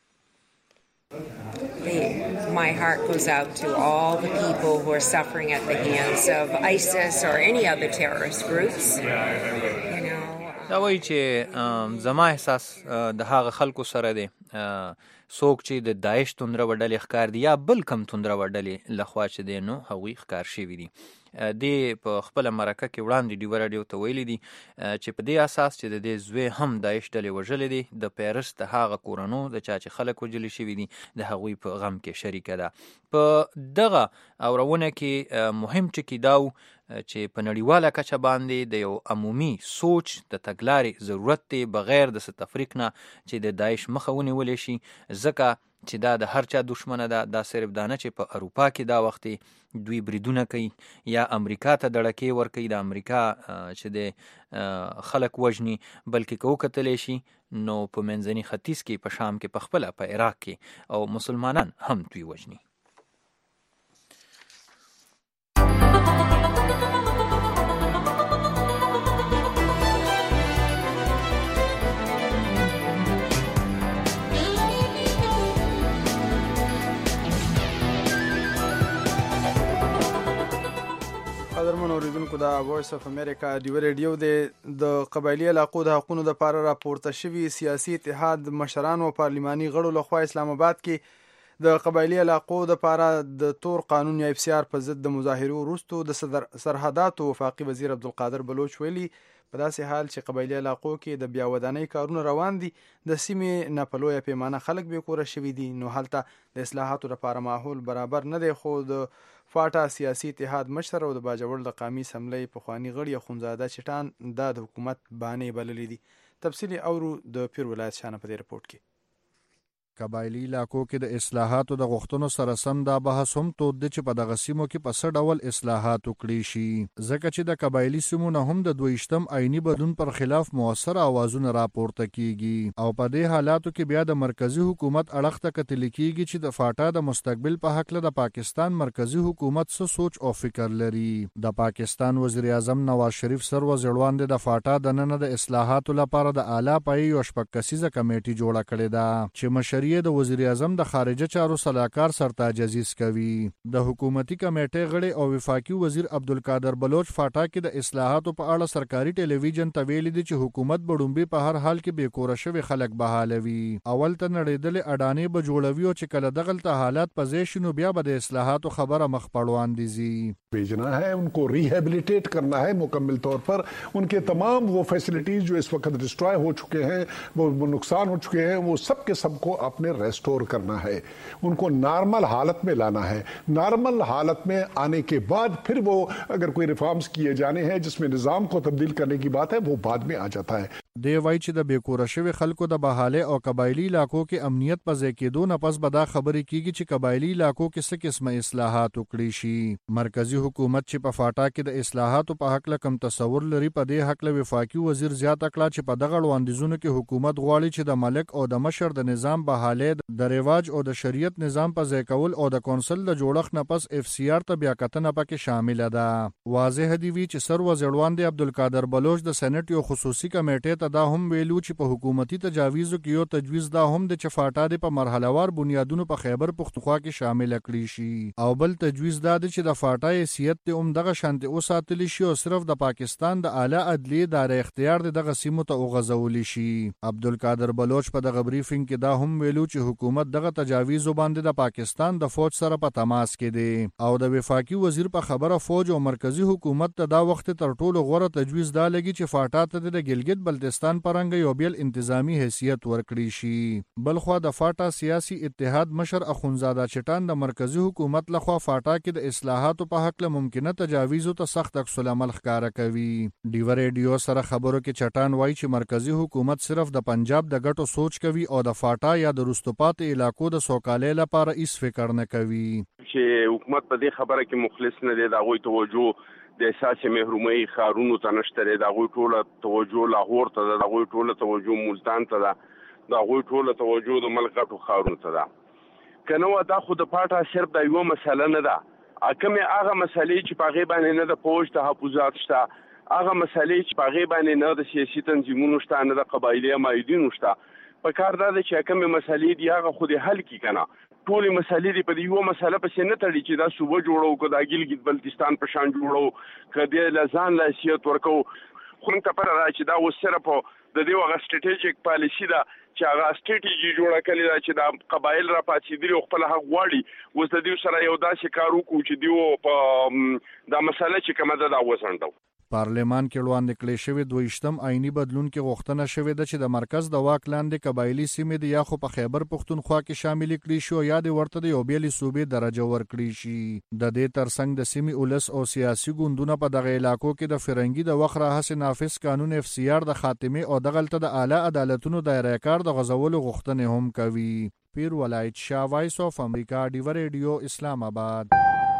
My heart goes out to all the people who are suffering at the hands of ISIS or any other terrorist groups. You know, دا وایي چې زما احساس د هغه خلکو سره دی څوک چې د داعش توندره وډلې ښکار دي یا بل کم توندره وډلې لخوا چې دی نو هغوی ښکار شوي دي. دې په خپله مرکه کې وړاندې ډیوه راډیو ته ویلي دي چې په دې اساس چې د دې زوی هم داعش ډلې وژلې دي د پیرس د هغه کورنو د چا چې خلک وژلي شوي دي د هغوی په غم کې شریکه ده. په دغه اورونه کې مهم ټکي دا و چې په نړیواله کچه باندې د یو عمومي سوچ د تګلارې ضرورت دی بغیر د څه تفریق نه چې د داعش مخه ونیولی شي، ځکه چې دا د هر چا دشمنه ده. دا صرف دا نه چې په اروپا کې دا وختې دوی بریدونه کوي یا امریکا ته دړکې ورکوي د امریکا چې د خلک وژني، بلکې که وکتلی شي نو په منځني ختیځ کې په شام کې په خپله په عراق کې او مسلمانان هم دوی وژني. قدرمن اوریدونکو دا وایس اف امریکا ډیوه ریډیو دی. د قبایلي علاقو د حقونو دپاره راپورته شوي سیاسي اتحاد مشرانو او پارلماني غړو لخوا اسلام آباد کې د قبایلي علاقو دپاره د تور قانون یا اف سی آر په ضد د مظاهرو وروستو د سرحداتو وفاقي وزیر عبدالقادر بلوچ ویلي په داسې حال چې قبایلي علاقو کې د بیا ودانۍ کارونه روان دي، د سیمې نه په لویه پیمانه خلک بې کوره شوي دي، نو هلته د اصلاحاتو لپاره ماحول برابر نه دی. خو د فاټا سیاسي اتحاد مشر او د باجوړ د قامي اسمبلۍ پخواني غړي اخونزاده چټان دا د حکومت بانې بللې دي. تفصیلي اورو د پیر ولایت شانه په دې رپورټ کې. قبایلی علاقو کې د اصلاحاتو د غوښتنو سره سم دا بحث هم تود دی چې په دغه سیمو کې په څه ډول اصلاحات وکړي شي، ځکه چې د قبایلی سیمو نه هم د دویشتم آئینی بدلون پر خلاف مؤثر اوازونه راپورته کیږي او په دې حالاتو کې بیا د مرکزی حکومت اړخ ته کتل کیږي چې د فاټا د مستقبل په حق له د پاکستان مرکزی حکومت څه سوچ او فکر لري. د پاکستان وزیر اعظم نواز شریف سر وزیروان د فاټا د نن د اصلاحاتو لپاره د اعلی پای یو شپږ کسیزه کمیټه جوړه کړې ده چې مشري د وزیر اعظم د خارجه چارو صلاحکار سرتاج عزیز کوي. د حکومتي کمیټې غړي او وفاقي وزیر عبدالقادر بلوچ فاټا کې د اصلاحاتو په اړه سرکاري ټلویزیون ته ویلي دي چې حکومت بډومبي په هر حال کې بې کوره شوي خلک بحالوي. اول ته نړېدلې اډانې به جوړوي او چې کله دغلته حالات په ځای شي نو بیا به د اصلاحاتو خبره مخ پر وړاندې ځي. भेजना है, उनको रिहेबिलिटेट करना है मुकम्मल तौर पर. उनके तमाम वो फैसिलिटीज जो इस वक्त डिस्ट्रॉय हो चुके हैं, वो नुकसान हो चुके हैं, वो सब के सब को आपने रेस्टोर करना है. उनको नॉर्मल हालत में लाना है. नॉर्मल हालत में आने के बाद फिर वो अगर कोई रिफॉर्म्स किए जाने हैं जिसमें निज़ाम को तब्दील करने की बात है वो बाद में आ जाता है. دی وای چې د بیکوره شوی خلکو د بحاله او قبایلی علاقو کې امنیت په ځای کېدو نه پس به دا خبرې کیږي چې قبایلی علاقو کې څه قسمه اصلاحات وکړي شي. مرکزی حکومت چې په فاټا کې د اصلاحاتو په حق له کم تصور لري په دې حق له وفاقي وزیر زیات کړه چې په دغه وړاندیزونو کې حکومت غواړي چې د ملک او د مشر د نظام بحاله د رواج او د شریعت نظام په ځای کول او د کونسل د جوړښت نه پس اف سی آر ته بیا کتنه پکې شامل ده. واضح دی وی چې سر وزیروان دی عبدالقادر بلوچ د سېنات یو خصوصي کمیټې ته دا هم ویلو چې په حکومتي تجاویزو کې یو تجویز دا هم د چفاټا د په مرحلهوار بنیادونو په خیبر پختونخوا کې شامل کړي شي او بل تجویز دا دی چې د فاټا حیثیت ته هم دغه شانتي اوساتلی شي او صرف د پاکستان د اعلی عدلی ادارې اختیار دغه سیمو ته وغځول شي. عبدالقادر بلوچ په دغه بریفینګ کې دا هم ویلو چې حکومت دغه تجاویز باندې د پاکستان د فوج سره په تماس کې دی او د وفاقي وزیر په خبره فوج او مرکزی حکومت ته دا وخت تر ټولو غوره تجویز دا لګي چې فاټا ته د ګلګت بلتستان پرنګ یو بیل انتظامی حیثیت ورکړي شي. بلخوا د فاټا سیاسي اتحاد مشر اخونزاده چټان د مرکزی حکومت لخوا فاټا کې د اصلاحاتو په حق له ممکنه تجاویزو ته سخت عکس العمل ښکاره کوي. ډیوه ریډیو سره خبرو کې چټان وایي چې مرکزی حکومت صرف د پنجاب د ګټو سوچ کوي او د فاټا یا د رستوپات علاقو د سوکالۍ لپاره هیڅ فکر نه کوي. چې حکومت په دې خبره کې مخلص نه دی، دا غوي توجه د احساس محرومۍ خارونو ته نشته دی، دا غوي ټوله توجه لاهور ته ده، دا غوي ټوله توجه ملتان ته ده، دا غوي ټوله توجه د ملک غټو خارونو ته ده. کنه و دا خو د پاټا صرف د یو مسله نه ده، کومې هغه مسلې چې په هغې باندې نه د فوج تحفظات شته، هغه مسلې چې په هغې باندې نه د سیاسي تنظیمونو شته، نه د قبایلي مایدینو شته. په کار دا ده چې کومې مسلې دي هغه خو دې حل کړي که نه. ټولې مسلې دي په دې یوه مسله پسې نه تړي چې دا صوبه جوړو که دا ګلګت بلتستان په شان جوړو که دې له ځان له حیثیت ورکو. خو موږ ته پته ده چې دا اوس صرف د دې هغه سټریټیجیک پالیسي ده چې هغه سټریټیجي جوړه کړې ده چې دا قبایل را پاتېدلي او خپل حق غواړي. اوس د دې سره یو داسې کار وکړو چې دوی په دا مسله چې کومه ده دا وځنډو. پارلمان کې وړاندې کړی شوی دویشتم آئینی بدلون کې غوښتنه شوې ده چې د مرکز د واک لاندې قبایلي سیمې د یا خو په خیبر پښتونخوا کې شامل کړي شي او یا د ورته د یو بیلې صوبې درجه ورکړي شي. د دې ترڅنګ د سیمې ولس او سیاسي ګوندونه په دغه علاقو کې د فرنګي د وخت راهیسې نافذ قانون اف سی آر د خاتمې او دغلته د اعلی عدالتونو دایره کار د غځولو غوښتنې هم کوي. پیر ولایت شاه، وایس اف امریکا، ډیو ریډیو، اسلام آباد.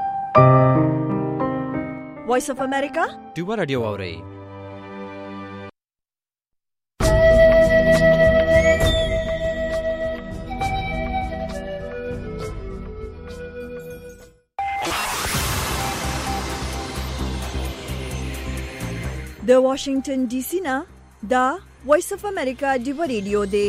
وایس اف امریکا ډیو ریډیو اورئ. د واشنگټن ډي سي نه دا وایس اف امریکا ډیو ریډیو دی.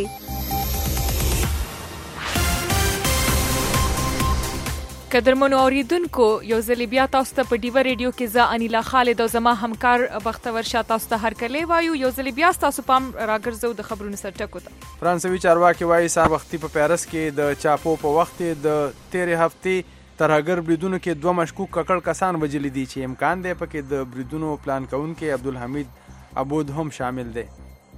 قدرمنو اوریدونکو، یو ځل بیا تاسو ته په ډیو ریډیو کې زه انیلا خالد او زما همکار بختور شاه تاسو ته هرکلی وایو. یو ځل بیا تاسو پام راګرځو د خبرونو سرټکو ته. فرانسوي چارواکي وایي سهار وختي په پیرس کې د چاپو په وخت د تیرې هفتې ترهګر بریدونو کې دوه مشکوک ککړ کسان وژلي دي چې امکان دی پکې د بریدونو پلان کوونکی عبدالحمید عبود هم شامل دی.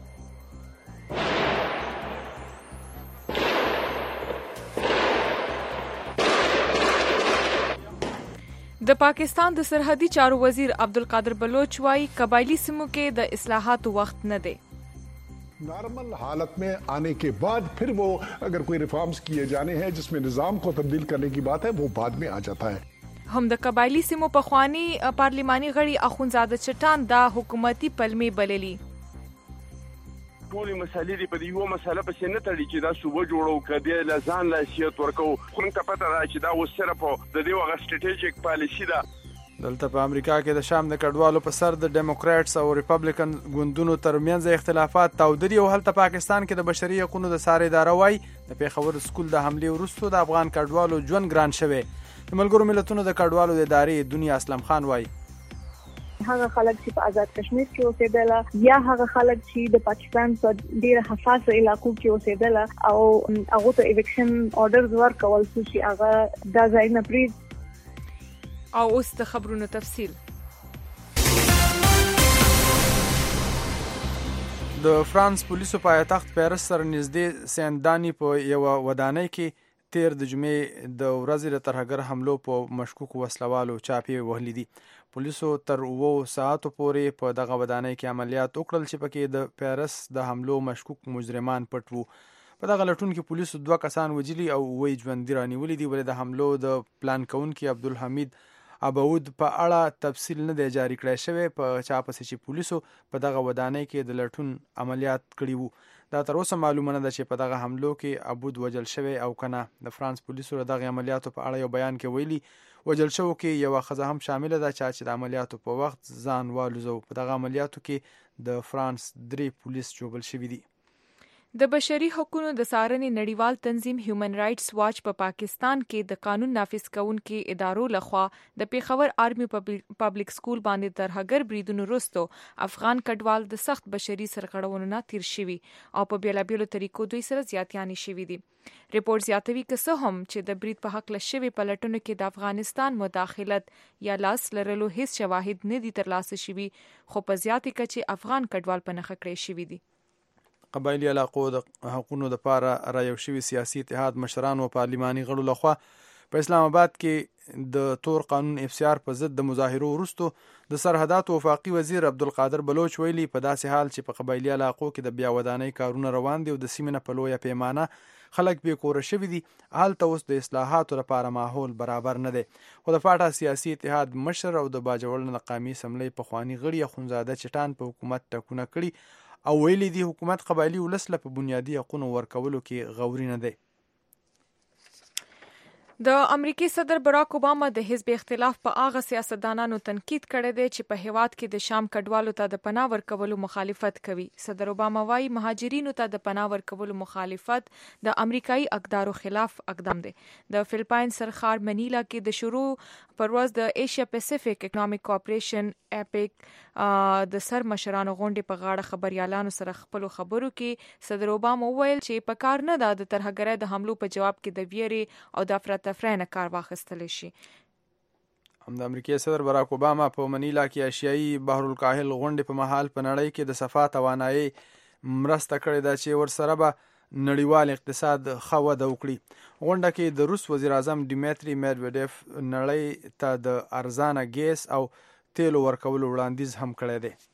د پاکستان د سرحدي چارو وزیر عبدالقادر بلوچ وايي قبایلی سیمو کې د اصلاحاتو وخت نه دی. नॉर्मल हालत में आने के बाद फिर वो अगर कोई रिफॉर्म्स किए जाने हैं जिसमें निज़ाम को तब्दील करने की बात है वो बाद में आ जाता है. هم د قبایلی سیمو پخوانی پارلیماني غړي اخونزاده چټان دا حکومتي پلمې بللي. ټولې مسالې دې په دې یو مسله پسې نه تړي چې دا صوبه جوړو کړي له ځان له حیثیت ورکو. خو موږ ته پته ده چې دا اوس صرف د دې هغه سټریټیجیک پالیسي ده. دلته په امریکا کې د شام د کډوالو په سر د ډیموکراتس او ریپبلیکن ګوندونو ترمنځ اختلافات تاودري او هلته پاکستان کې د بشري حقوقو د ساري اداره وايي د پیښور سکول د حمله وروسته د افغان کډوالو ژوند ګران شوی. د ملګرو ملتونو د کډوالو د ادارې دنیا اسلم خان وايي هغه خلک چې په آزاد کشمیر کې اوسېدل یا هغه خلک چې د پاکستان په ډېر حساس علاقو کې اوسېدل او هغه ته ایویکشن آرډرز ورکول چې هغه د ځای نه پریږدي. او اوس د خبرونو تفصیل. د فرانس پولیسو پایتخت پیرس سره نږدې سیندانی په یو ودانۍ کې تیر د جمعې د ورځې د ترهګر حملو په مشکوک وسلوالو چاپې وهلي دي. پولیسو تر اوو ساعتو پورې په دغه ودانۍ کې عملیات وکړل چې پکې د پیرس د حملو مشکوک مجرمان پټ وو. په دغه لټون کې پولیسو دوه کسان وجلي او اووه ژوندي رانیولي دي، ولې د حملو د پلان کوونکي عبدالحمید ابود په اړه تفصیل نه دی جاری کړی شوی، په چا پسې چې پولیسو په دغه ودانۍ کې د لټون عملیات کړي وو. دا تر اوسه معلومه نه ده چې په دغه حملو کې ابود وجل شوی او کنه. د فرانس پولیسو له دغه عملیاتو په اړه یو بیان کې ویلي وجل شوو کې یوه ښځه هم شامله ده چې د عملیاتو په وخت ځان والوزو. په دغه عملیاتو کې د فرانس درې پولیس جوړل شوي دي. د بشري حقوقو د څارنې نړیوال تنظیم هیومن رائټس واچ په پاکستان کې د قانون نافذ کوونکو ادارو لخوا د پیښور آرمي پبلک سکول باندې ترهګر بریدونو وروسته افغان کډوال د سخت بشري سرغړونو نه تیر شوي او په بیلابیلو طریقو دوی سره زیاتیانې شوي دي. ریپورت زیاتوي که څه هم چې د برید په حق له شوي پلټنو کې د افغانستان مداخلت یا لاس لرلو هیڅ شواهد نه دي ترلاسه شوي، خو په زیاتې کچې افغان کډوال په نښه کړی شوي دي. قبایلی علاقو د حقوقو د پاره رایو شوي سیاسي اتحاد مشرانو او پارلماني غړو لخوا په اسلام آباد کې د تور قانون اف سی آر په ضد د مظاهرو وروسته د سرحداتو وفاقي وزیر عبدالقادر بلوچ ویلي په داسې حال چې په قبایلی علاقو کې د بیا ودانۍ کارونه روان دي او د سیمې نه په لویه پیمانه خلک بې کوره شوي دي، هلته اوس د اصلاحاتو لپاره ماحول برابر نه دی. خو د فاټا سیاسي اتحاد مشر او د باجوړ د قومي اسمبلۍ پخواني غړي اخونزاده چټان په حکومت ټکونه کړي او ویلي دي حکومت قبایلی ولس له په بنیادي حقوقو ورکولو کې غوري نه دی. د امریکای صدر براک اوباما د حزب اختلاف په هغه سیاستدانانو تنقید کړی دی چې په هیواد کې د شام کډوالو ته د پناه ورکولو مخالفت کوي. صدر اوباما وايي مهاجرینو ته د پناه ورکولو مخالفت د امریکایي اقدارو خلاف اقدام دی. د فلپاین سرخار منیلا کې د شروع پر ورځ د ایشیا پیسفیک اکونومیک کوآپریشن اپیک د سر مشرانو غونډې په غاړه خبريالانو سره خپل خبرو کې صدر اوباما وویل چې په کار نه ده د ترهګرۍ د حملو په جواب کې د ویري او د افراط تفرینه کار واخیستل شي. هم د امریکای صدر براک اوباما په منیلا کې ایشیایي بحر الکاهل غونډې په محل په نړۍ کې د صفا توانایي مرسته کړې ده چې ورسره به نړیوال اقتصاد ښه وده وکړي. غونډه کې د روس وزیر اعظم ډیمیټري میډویډیف نړۍ ته د ارزانه ګیس او تیلو ورکولو وړاندیز هم کړی دی.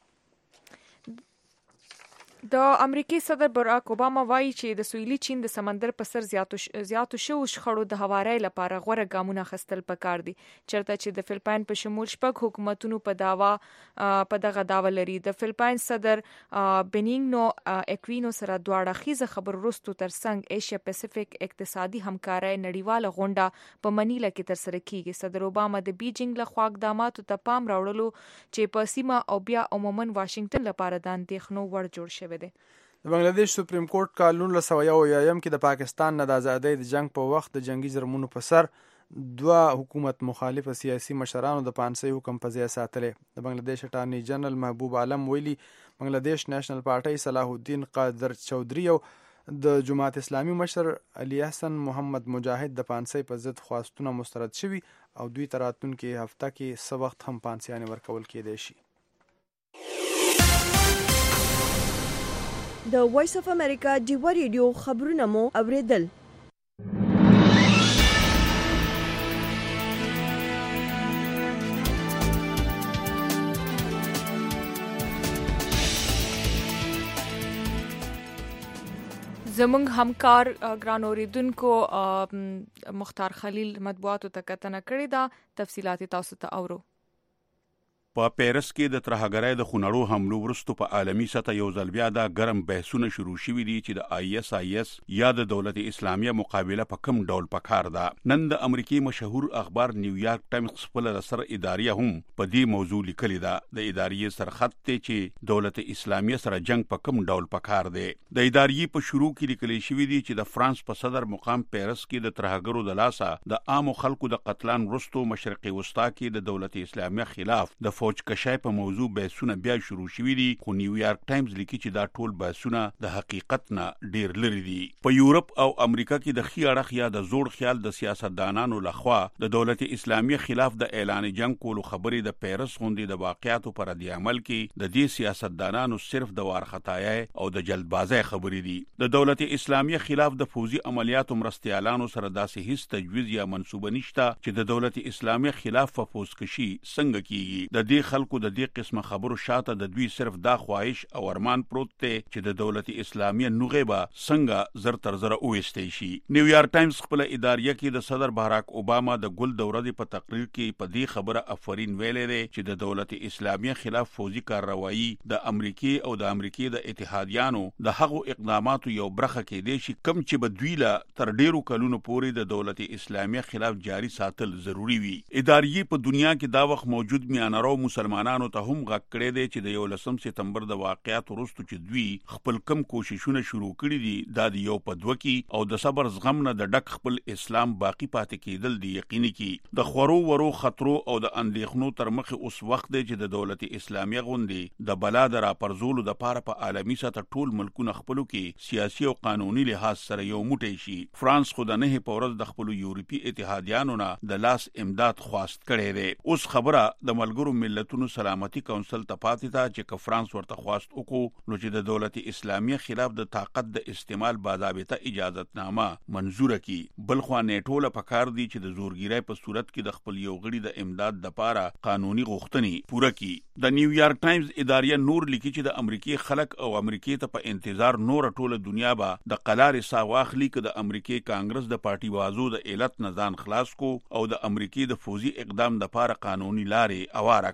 د امریکای صدر براک اوباما وایي چې د سویلي چین د سمندر په سر زیاتو زیاتو شو شخړو د هوارۍ لپاره غوره ګامونه اخیستل پکار دي، چرته چې د فلپاین په شمول شپږ حکومتونو په داوا په دغه داوا لري. د فلپاین صدر بنینګنو اکوینو سره دواړه خیزه خبر وروسته ترڅنګ ایشیا پیسفیک اقتصادي همکارۍ نړیواله غونډه په منیلا کې ترسره کیږي. صدر اوباما د بیجینګ له خوا اقداماتو ته پام راوړلو چې په سیمه او بیا عموما واشنگټن لپاره د اندېښنو وړ جوړ شوی. د بنگلاديش سپریم کورټ کال نولس سوه یو اویایم کې د پاکستان نه د ازادۍ د جنگ په وخت د جنگي جرمونو په سر دوه حکومت مخالف سیاسي مشرانو د پانسۍ حکم په ځای ساتلې. د بنگلاديش اټارنی جنرال محبوب عالم ویلي بنگلاديش نېشنل پارټي صلاح الدین قادر چودھری او د جماعت اسلامي مشر علي حسن محمد مجاهد د پانسۍ په ضد خواستونه مسترد شوي او دوی تر راتلونکي هفته کې څه وخت هم پانسیانې ورکول کېدای شي. د وایس اف امریکا ډیوا ریډیو خبرونه مو اوریدل. زمونږ همکار ګران اوریدونکو مختار خلیل مطبوعاتو ته کتنه کړې ده، تفصیلات تاسو ته اورو. په پیرس کې د ترهګرۍ د خونړو حملو وروسته په عالمي سطح یو ځل بیا د ګرم بحثونه شروع شوي دي چې د آی اس آی اس یا د دولت اسلامیه مقابله په کوم ډول پکار ده. نن د امریکای مشهور اخبار نیویارک ټایمز خپل سر اداریه هم په دې موضوع لیکلي ده. د اداریې سرخط ته چې دولت اسلامیه سره جنگ په کوم ډول پکار دی. د اداریې په شروع کې لیکل شوی دی چې د فرانس په صدر مقام پیرس کې د ترهګرو د لاسه د عام خلکو د قتلان وروسته مشرقي وسطا کې د دولت اسلامیه خلاف د فوج کشای په موضوع بحثونه بیا شروع شوي دي، خو نیویارک ټایمز لیکي چې دا ټول بحثونه د حقیقت نه ډیر لري دي. په یورپ او امریکا کې د خي اړخ یا د زوړ خیال د سیاستدانانو لخوا د دولت اسلامیه خلاف د اعلان جنگ کولو خبرې د پیرس غونډې د واقعیاتو پر رد عمل کې د دې سیاستدانانو صرف د وارخطایي او د جلدبازۍ خبرې دي. د دولت اسلامیه خلاف د فوزي عملیاتو مرستيالانو سره داسې هیڅ تجویز یا منصوبه نشته چې د دولت اسلامیه خلاف په فوسکشي څنګه کیږي. د دې خلکو د دې قسمه خبرو شاته د دوی صرف دا خواهش او ارمان پروت دی چې د دولت اسلامیه نوغه به څنګه زر تر زر اوستې شي. نیویارک ټایمز خپل اداریه کې د صدر باراک اوباما د ګل دورې په تقریر کې په دې خبره افرین ویلې ده چې د دولت اسلامیه خلاف فوزي کارروایی د امریکای او د امریکای د اتحادیانو د هغو اقداماتو یو برخه کې دي چې کم چې به دوی له تر ډیرو کلونو پورې د دولت اسلامیه خلاف جاری ساتل ضروری وي. اداریه په دنیا کې دا وخت موجود میانرو مسلمانانو ته هم غږ کړی دی چې د یولسم سپتمبر د واقعیت وروسته چې دوی خپل کم کوششونه شروع کړي دي دا د یو په دوه کې او د صبر زغم نه د ډک خپل اسلام باقی پاتې کېدل دی یقیني کی. د خورو ورو خطرو او د اندېښنو تر مخه اوس وخت دی چې د دولت اسلامیه غونډې د بلا د راپرزولو د پاره په عالمي سطح ټول ملکونه خپلو کې سیاسي او قانوني لحاظ سره یو موټی شي. فرانس خو د نه په ورځ د خپل یورپی اتحادیانو نه د لاس امداد خواست کړی دی. اوس خبره د ملګرو ملتونو سلامتی کونسل ته پاتې ده چې که فرانس ورته خواست وکړو نو چې د دولت اسلامیه خلاف د طاقت د استعمال باضابطه اجازتنامه منظوره کی. بلخوا نیټو له پکار دی چې د زورګیرۍ په صورت کې د خپل یو غړي د امداد لپاره قانوني غوښتنې پوره کی. د نیویارک ټایمز اداریه نور لیکي چې د امریکای خلک او امریکای ته په انتظار نور ټوله دنیا به د قلار سا واخلي چې د امریکای کانګرس د پارټي وازو د ایلت نزان خلاص کو او د امریکای د فوزي اقدام لپاره قانوني لارې اواره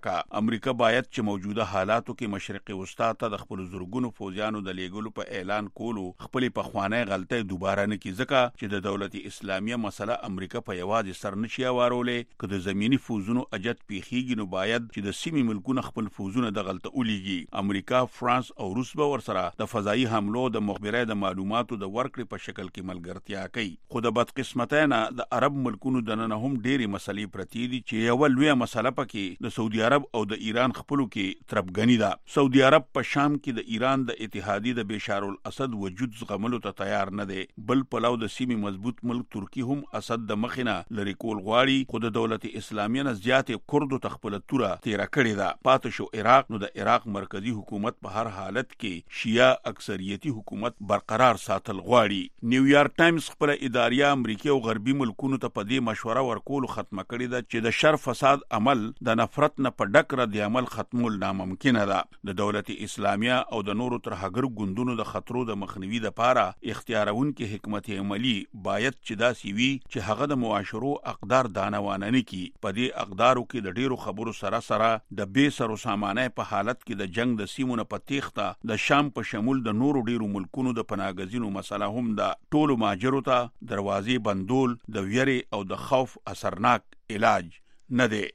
کا. امریکا باید چې موجوده حالاتو کې مشرقي وسطا ته د خپل زورګونو فوجیانو د لیږلو په اعلان کولو خپل پخوانی غلطۍ دوباره نه کړي، ځکه چې د دولت اسلامیه مسله امریکا په یوازې سر نشي اوارولی. که د زمینی فوزونو اجت پیخیږي نو باید چې د سیمې ملکونه خپل فوزونه دغلته ولیږي. امریکا، فرانس او روس به ورسره د فضایي حملو د مخبرۍ د معلوماتو د ورکړې په شکل کې ملګرتیا کوي. خو د بدقسمتۍ نه د عرب ملکونو دننه هم ډېرې مسلې پرتې دي چې یوه لویه مسله پکې د سعودي عرب او د ایران خپلو کې تربګني ده. سعودي عرب په شام کې د ایران د اتحادیې د بشار الاسد وجود زغملو ته تیار نه دی. بل پلو د سیمې مضبوط ملک ترکی هم اسد د مخینه لري کول غواړي، خو د دولت اسلامیه نه زیاتې کردو ته خپله توره تیره کړې ده. پاتې شو عراق. نو د عراق مرکزی حکومت په هر حالت کې شیعه اکثریتي حکومت برقرار ساتل غواړي. نیویارک ټایمز خپل اداریه امریکا او غربي ملکونو ته په دې مشوره ورکول ختمه کړې ده چې د شر فساد عمل د نفرت نه په ډک رد عمل ختمول ناممکنه ده. د دولت اسلامیه او د نورو ترهګر ګوندونو د خطرو د مخنیوي لپاره اختیارونکي حکمت عملی باید چې داسې وي چې هغه د معاشرو اقدار دانوانه نه کړي. په دې اقدارو کې د ډیرو خبرو سره سره د بې سر و سامانه په حالت کې د جنگ د سیمونو په تیښته د شام په شمول د نورو ډیرو ملکونو د پناهګزینو مسله هم ده. ټولو ماجرو ته دروازې بندول د ویرې او د خوف اثرناک علاج نه دی.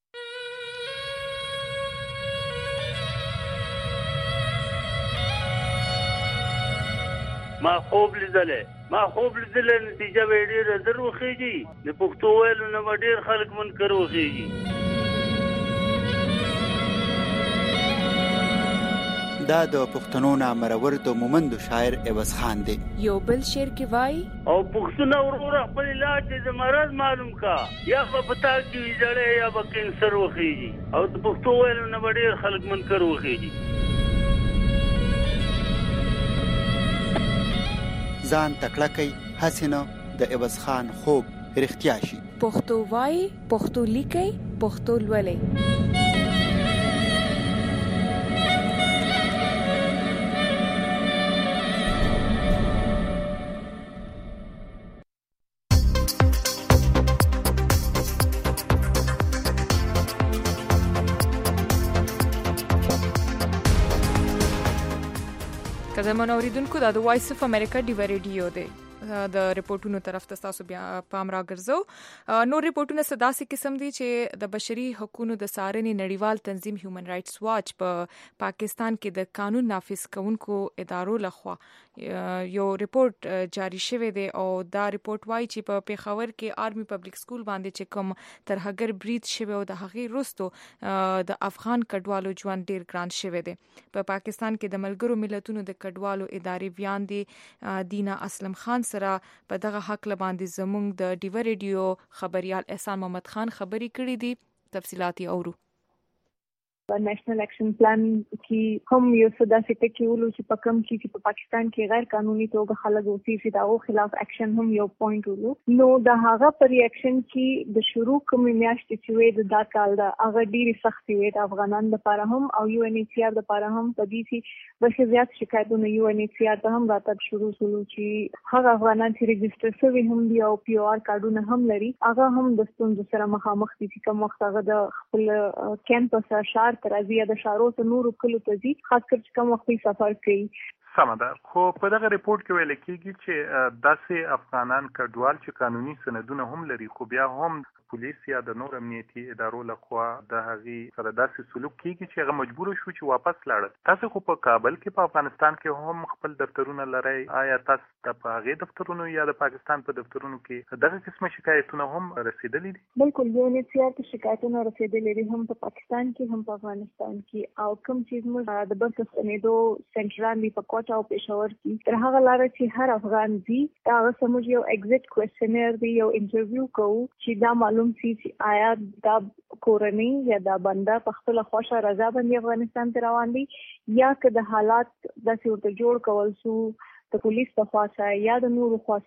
ما خوب لیدلې ما خوب لیدلې نتیجه به ډېره زر وخیږي. د پښتو ویلو نه به ډېر خلک منکر وخیږي. دا د پښتنو نامرور د مومندو شاعر عوض خان دی. یو بل شعر کې وای او پښتنو ورور خپل علاج د مرض معلوم کا، یا په پتا کې جړې یا په کینسر وخیږي. او د پښتو ویلو نه به ډېر خلک منکر وخیږي. ځان تکړه کوي هسې نه د عوض خان خوب رښتیا شي. پښتو وای، پښتو لیکي، پښتو لولي. قدمونه اوریدونکو دا د وایس اف امریکا ډیو ریډیو دی. د ریپورتونو طرف ته تاسو بیا پام راګرځو. نور ریپورتونه داسې قسم دي چې د بشري حقوقو د څارنې نړیوال تنظیم هیومن رائټس واچ په پاکستان کې د قانون نافذ کوونکو ادارو لخوا یو ریپورت جاری شوی دی او دا ریپورت وایي چې په پیښور کې آرمي پبلک سکول باندې چې کوم ترهګر برید شوی او د هغې وروسته د افغان کډوالو ژوند ډیر ګران شوی دی. په پاکستان کې د ملګرو ملتونو د کډوالو ادارې بیان دی دینا اسلم خان سره په دغه حق لباندې زموږ د ډیو ریډیو خبريال احسان محمد خان خبري کړې دي. تفصيلات اورو. نېشنل اکشن پلان کې هم یو څه داسې ټکي ولو چې په کوم کې چې په پاکستان کې غیر قانوني توګه خلک اوسېږي دغو خلاف اکشن هم یو پوینټ ولو. نو د هغه پر ریاکشن کې د شروع کومې میاشتې چې وې د دا کال د هغه ډېرې سختې وې د افغانانو لپاره هم او یو ان ایچ سی آر لپاره هم. په دې کې بلکې زیات شکایتونه یو ان ایچ سی آر ته هم راتګ شروع شولو چې هغه افغانان چې رجسټر شوي هم دي او پی او آر کارډونه هم لري هغه هم د ستونزو سره مخامخ دي چې کوم وخت هغه د خپل کیمپس اشار ترازی د شارو ته نورو کلو ته ځي، خاص کر چې کوم وخت سفر کوي. سمه ده. خو په دغه ریپورت کې ویل کېږي چې داسې افغانان کډوال چې قانوني سندونه هم لري خو بیا هم پولیس یا د نور امنیتي ادارو لخوا د هغې سره داسې سلوک کېږي چې هغه مجبور شو چې واپس لاړل. تاسو خو په کابل کې په افغانستان کې هم خپل دفترونه لرئ، آیا تاسو ته په هغې دفترونو یا د پاکستان په دفترونو کې دغه قسمه شکایتونه هم رسېدلي دي؟ بالکل یو ان ایچ سی آر ته شکایتونه رسېدلي دي هم په پاکستان کې هم په افغانستان کې. او کوم چې زموږ د بل ستنېدو سنټرال دي په کوټا او پېښور کې تر هغه لاره چې هر افغان ځي هغه زموږ یو ایگزیټ کوېسچنیر دی، یو انټرویو کوو چې دا معلوم شي چې آیا دا کورنۍ یا دا بنده په خپل خوښه رضا باندې افغانستان ته روان دي یا که د حالات داسې ورته جوړ کول شو د پولیس په خوا یا د نورو خوا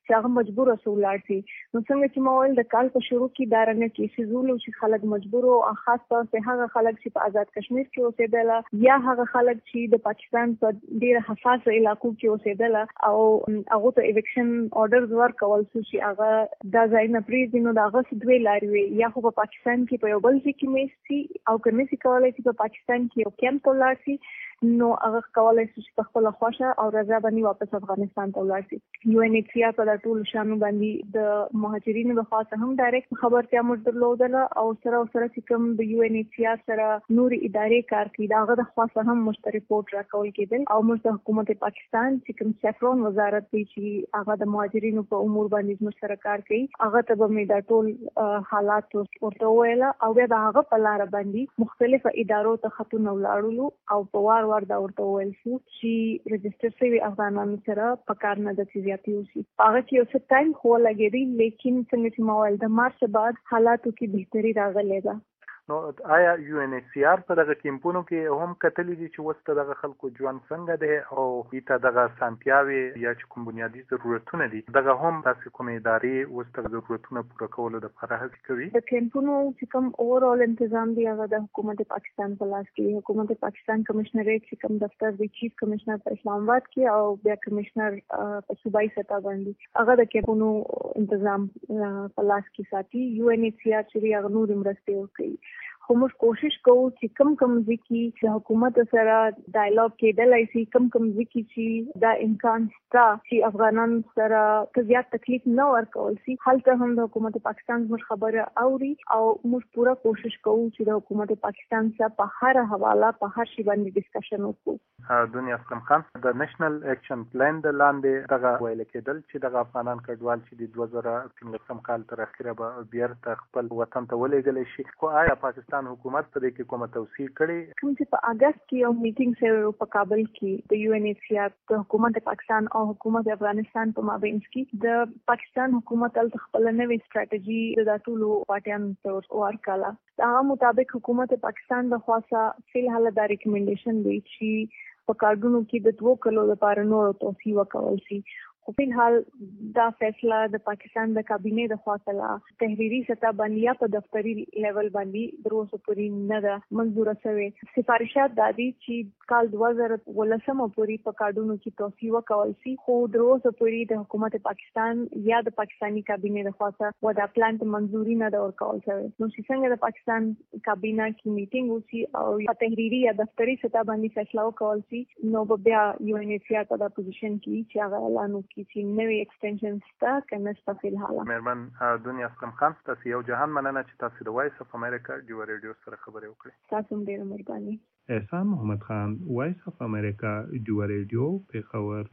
چې هغه مجبور اوسه ولاړ شي. نو څنګه چې ما ویل د کال په شروع کې دا رنګه کیسزونه چې خلک مجبور او خاص طور په هغه خلک چې په آزاد کشمیر کې اوسېدل یا هغه خلک چې د پاکستان په ډېر حساس علاقو کې اوسېدل او هغه ته ایویکشن اورډرز ورکول شو چې هغه دا ځای نه پریږدي. نو دا هغه دوی لارې وي، یا خو په پاکستان کې په یو بل ځای کې میشي او که نشي کولی چې په پاکستان کې یو کیمپ ته ولاړ شي، نو هغه کولی شي چې په خپله خوښه او رضا باندې واپس افغانستان ته ولاړ شي. یو ان ایچ سی آر په دا ټولو شیانو باندې د مهاجرینو د خوا څخه هم ډایرکټ خبرتیا موږ درلودله او سره سره چې کوم د یو ان ایچ سی آر سره نورې ادارې کار کوي د هغه د خوا څخه هم موږ ته رپورټ راکول کېدل او موږ د حکومت پاکستان چې کوم سیفرون وزارت دی چې هغه د مهاجرینو په امور باندې موږ سره کار کوي، هغه ته به مې دا ټول حالات ورته وویله او بیا د هغه په لاره باندې مختلفو ادارو ته خطونه ولاړلو او په وار وار دا ورته وویل شو چې رجسټر شوي افغانانو سره په کار نه ده چې زیاتې وشي. هغه کې یو څه ټایم خو لګېدی، لیکن څنګه چې ما ویل د مارچ بعد حالاتو کې بهتري راغلی ده. نو آیا یو ان ایچ سی آر په دغه کیمپونو کې هم کتلی دي چې وسته دغه خلکو ژوند څنګه دی او ایته دغه سانتیاوي یا چې کوم بنیادی ضرورتونه دي دغه هم تاسو کوم ادارې وسته ضرورتونه پوره کولو لپاره هڅه کوي؟ د کیمپونو چې کوم اوورال تنظیم دی هغه د حکومت پاکستان په لاس کې، حکومت پاکستان کمشنریټ چې کوم دفتر دی چیف کمشنر په اسلام آباد کې او بیا کمشنر په صوبایي سطح باندې هغه د کیمپونو تنظیم په لاس کې ساتي. یو ان ایچ سی آر چې هغه نور مرسته کوي. خو موږ کوشش کوو چې کم کم ځکه چې حکومت سره ډایالوګ کېدلای شي، کم کم ځکه چې دا امکان شته چې افغانان سره که زیات تکلیف نه ورکول شي، هلته هم د حکومت پاکستان موږ خبره اوري او موږ پوره کوشش کوو چې د حکومت پاکستان سره په هر حواله په هر شي باندې ډسکشن وکړو. دنیا اسلام خان د نېشنل اکشن پلان د لاندې دغه ویل کېدل چې دغه افغانان کډوال چې د دوه زره پنځلسم کال تر اخره به بیرته خپل وطن ته ولېږلی شي، خو آیا پاکستان حکومت په دې کې کومه توصیه کړې؟ کوم چې په اگست کې یو میټینګ شوی په کابل کې د یو ان ایچ سی آر د حکومت پاکستان او حکومت افغانستان په مابین کې د پاکستان حکومت ال خپل نوې ستراتیژي د ټولو پارټیانو ته ورکړه. هغه مطابق حکومت پاکستان د خاصه فلحال دا ریکمنډیشن دی چې په کارډونو کې د دوه کلو لپاره نور توسيع وکول شي. خو فلحال دا فیصله د پاکستان د کابینې د خوا څخه تحریری سطح باندې یا په دفتری لیول باندې دروسو پورې نه ده منظوره شوې. سفارشات د دې چې کال دوه زره ولسم پورې په کارډونو کې توسيع وکول شي، خو دروسو پورې د حکومت پاکستان یا د پاکستانی کابینې د خوا څخه ودا پلان ته منځوري نه ده ورکول شوې. نو چې څنګه د پاکستان کابینه کې میټینګ وشي او په تحریری یا دفتری سطح باندې فیصله وکول شي، نو بیا یو ان ایچ سی آر په دا پوزیشن کې چې هغه اعلان وکړي چې نوې ایکسټنشن ستا کنه ستا فلحال. مهربان دنیا اسلام خان، تاسو یو جهان مننه چې تاسو د وایس اف امریکا ډیو ریډیو سره خبرې وکړې. تاسو هم ډیره مهرباني. احسان محمد خان، وایس اف امریکا ډیو ریډیو پیښور.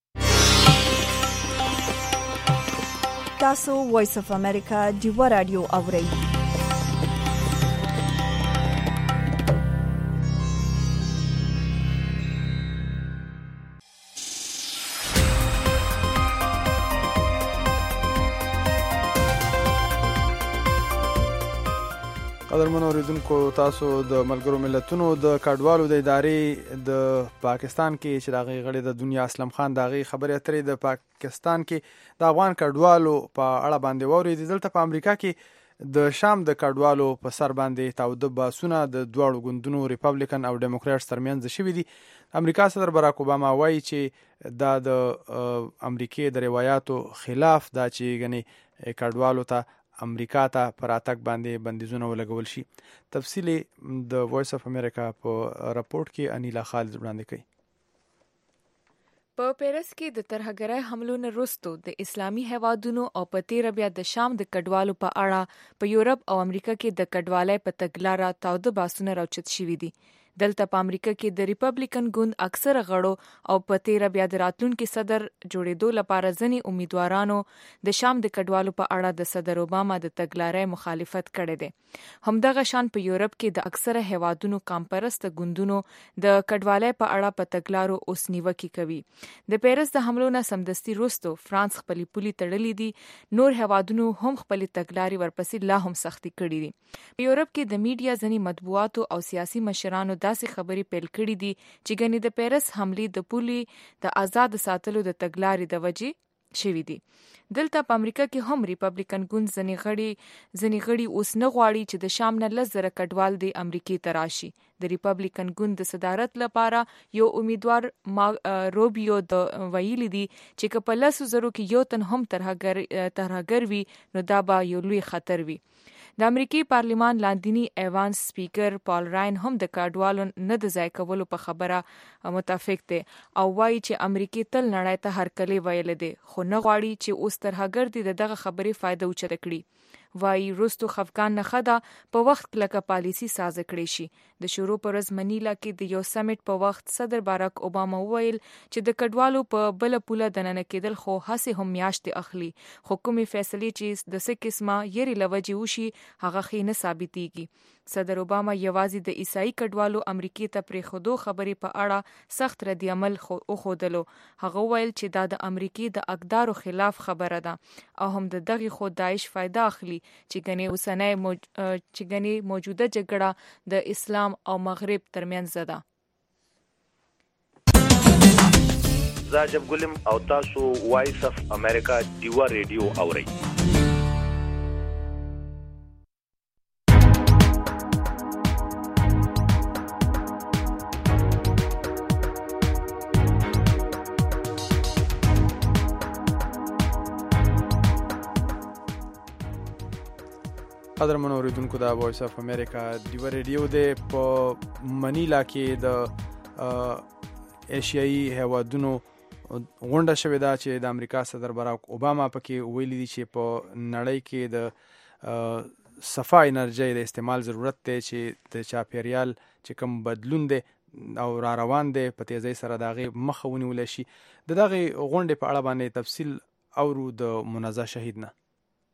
تاسو وایس اف امریکا ډیو رادیو اورئ. قدرمن اوریدونکو، تاسو د ملګرو ملتونو د کډوالو د ادارې د پاکستان کې چې دغه غړي د دنیا اسلام خان دغه خبرې اترې د پاکستان کې د افغان کډوالو په اړه باندې ووري. دلته په امریکا کې د شام د کډوالو په سر باندې تاوده باسونه د دواړو ګوندونو ریپبلیکن او ډیموکرات ترمنځ شوي دي. امریکا صدر باراک اوباما وایي چې دا د امریکای د روایتو خلاف دا چې غني کډوالو ته امریکا ته پراتک باندې بندیزونه ولګول شي. تفصیلی د وایس اف امریکا په راپورټ کې انیلا خالد وړاندې کوي. په پیرس کې د ترهګرۍ حملو نه وروسته د اسلامي هیوادونو او په تیر بیا د شام د کډوالو په اړه په یورپ او امریکا کې د کډوالۍ په تګلارې تاوده باسونه راوچت شوي دي. دلته په امریکا کې د ریپبلیکن ګوند اکثر غړو او په تیر بیا د راتلونکي صدر جوړېدو لپاره ځنی امیدوارانو د شام د کډوالو په اړه د صدر اوباما د تګلارې مخالفت کړې ده. همدغه شان په یورپ کې د اکثر هیوادونو کامپرست ګوندونو د کډوالۍ په اړه په تګلارو اوس نیوکه کوي. د پیرس د حملو نه سمدستي وروسته فرانس خپل پولي تړلې دي، نور هیوادونو هم خپل تګلارې ورپسې لا هم سختي کړې دي. په یورپ کې د میډیا ځنی مطبوعاتو او سیاسي مشرانو داسې خبرې پیل کړې دي چې ګنې د پیرس حملې د پولي د آزاد ساتلو د تګلارې د وجې شوي دي. دلته په امریکا کې هم ریپبلیکن ګوند ځنې غړي ځنې غړي اوس نه غواړي چې د شام نه لس زره کډوال د امریکای ته راشي. د ریپبلیکن ګوند د صدارت لپاره یو امیدوار روبیو د ویلي دي چې که په لسو زرو کې یو تن هم ترهګر وي نو دا به یو لوی خطر وي. د امریکای پارلمان لاندینی ایوان سپیکر پال راین هم د کډوالو نه د ځای کولو په خبره متفق دی او وایي چې امریکای تل نړۍ ته هرکلی ویل دی خو نه غواړي چې اوس ترهګر دي دغه خبرې فایده اوچته کړي. وایي وروستو خفګان نه ښه ده په وخت کلکه پالیسي سازه کړې شي. د شروع پر ورځ منیلا کې د یو سمیټ په وخت صدر باراک اوباما وویل چې د کډوالو په بله پوله دننه کېدل خو هسې هم میاشتې اخلي خو کومې فیصلې چې د څه قسمه یرې له وجې وشي هغه ښې نه ثابتېږي. صدر اوباما یوازې د عیسائی کډوالو امریکای ته پرېښودو خبرې په اړه سخت رد عمل وښودلو. هغه ویل چې دا د امریکای د اقدارو خلاف خبره ده او هم د دغې خو داعش فایده اخلي چې ګنې اوسنۍ موج... چې ګنې موجوده جګړه د اسلام او مغرب ترمنځ ده. زه جب ګلم او تاسو وایس اف امریکا دیوا ریډیو اورئ. قدرمنو اوریدونکو د وایس اف امریکا دیوا ریډیو د په منیلا کې د ایشیایي هیوادونو غونډه شوې ده چې د امریکا صدر باراک اوباما پکې ویلي دي چې په نړۍ کې د صفا انرژي د استعمال ضرورت دی چې د چاپیریال چې کوم بدلون دی او را روان دی په تیزی سره د هغې مخه ونیولی شي. د دغې غونډې په اړه باندې تفصیل اورو د منازع شهید نه.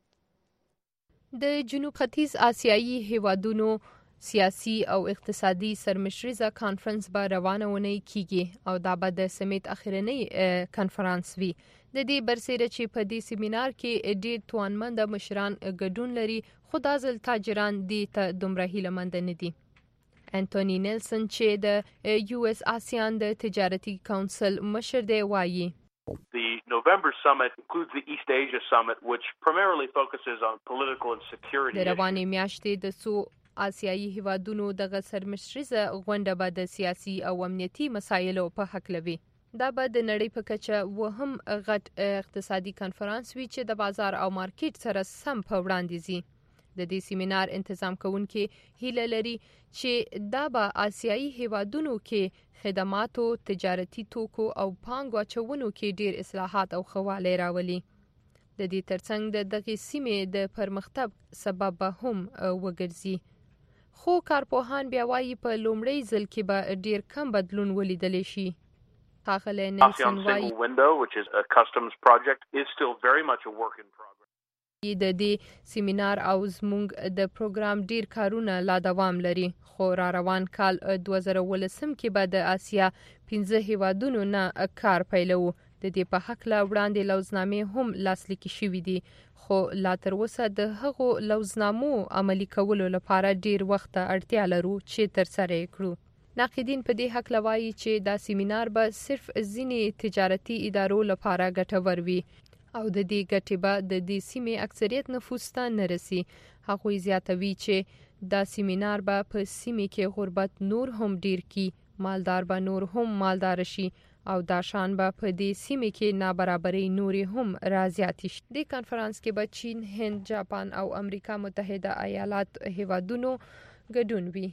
د جنوب ختیځ آسیایي هیوادونو سیاسي او اقتصادي سرمشریزه کانفرنس به روانه ونی کیږي او دا به د سمیت اخرنی کانفرنس وي. د دې برسېره چې په دې سیمینار کې ډېر توانمند مشران ګډون لري خو دا ځل تاجران دې ته دومره هیلهمند نه دي. انټونی نیلسن چې د یو اس آسیان د تجارتي کونسل مشر دی وایي The November summit includes the East Asia summit, which primarily focuses on political and security issues. د روانې میاشتې د څو آسیایي هیوادونو دغه سرمشریزه غونډه به د سیاسي او امنیتي مسایلو په هکله وي. دا به د نړۍ په کچه وهم غټ اقتصادي کنفرانس وي چې د بازار او مارکیټ سره سم په وړاندې ځي. د دې سیمینار انتظام کوونکي هیله لري چې دا به آسیایي هیوادونو کې خدماتو، تجارتي توکو او پانګو اچونو کې ډیر اصلاحات او ښهوالی راولي. د دې ترڅنګ د دغې سیمې د پرمختګ سبب به هم وګرځي. خو کارپوهان بیا وایي په لومړي ځل کې به ډیر کم بدلون ولیدلی شي. ښاغلی نیلسن وایي د دې سیمینار او زموږ د پروګرام ډیر کارونه لا دوام لري خو را روان کال دوه زره ولسم کې به د آسیا پنځه هیوادونو نه کار پیلوو. د دې په هکله وړاندې لوزنامې هم لاسلیکې شوي دي خو لا تر اوسه د هغو لوزنامو عملي کولو لپاره ډیر وخت ته اړتیا لرو چې ترسره یې کړو. ناقدین په دې هکله وایي چې دا سیمینار به صرف ځینې تجارتي ادارو لپاره ګټور وي او د دې ګټې به د دې سیمې اکثریت نفوس ته نه رسي. هغوی زیاتوي چې دا سیمینار به په سیمې کې غربت نور هم ډیر کی، مالدار به نور هم مالدار شي او دا شان به په دې سیمې کې نابرابرۍ نورې هم رازیاتې شي. دې کنفرانس کې به چین، هند، جاپان او امریکا متحده ایالات هیوادونو ګډون وي.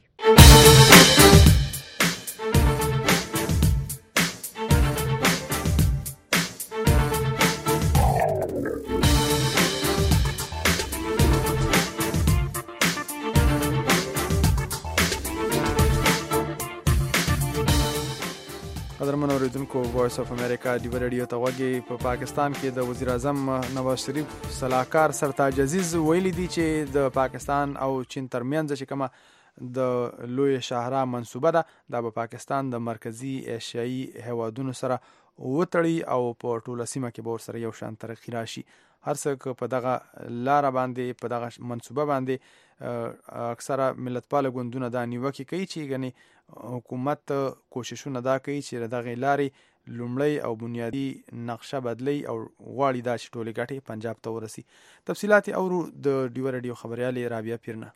قدرمن اوریدونکو وایس اف امریکا دیوا ریډیو ته غوږی. په پاکستان کې د وزیر اعظم نواز شریف صلاحکار سرتاج عزیز ویلي دي چې د پاکستان او چین ترمنځ چې کومه د لوی شاهراه منصوبه ده دا په پاکستان د مرکزی ایشیایي هیوادونو سره وتړي او په ټوله سیمه کې به ورسره یو شان ترقي راشي. هر څه په دغه لاره باندې په دغه منصوبه باندې اکثره ملتپاله ګوندونه دا نیوکې کوي چې ګنې حکومت کوششونه دا کوي چې دغه لارې لومړی او بنیادی نقشه بدلی او غواړي دا چې ټولې ګټې پنجاب ته ورسي. تفصیلات اورو د ډیو رادیو خبريالې رابعه پیرنا.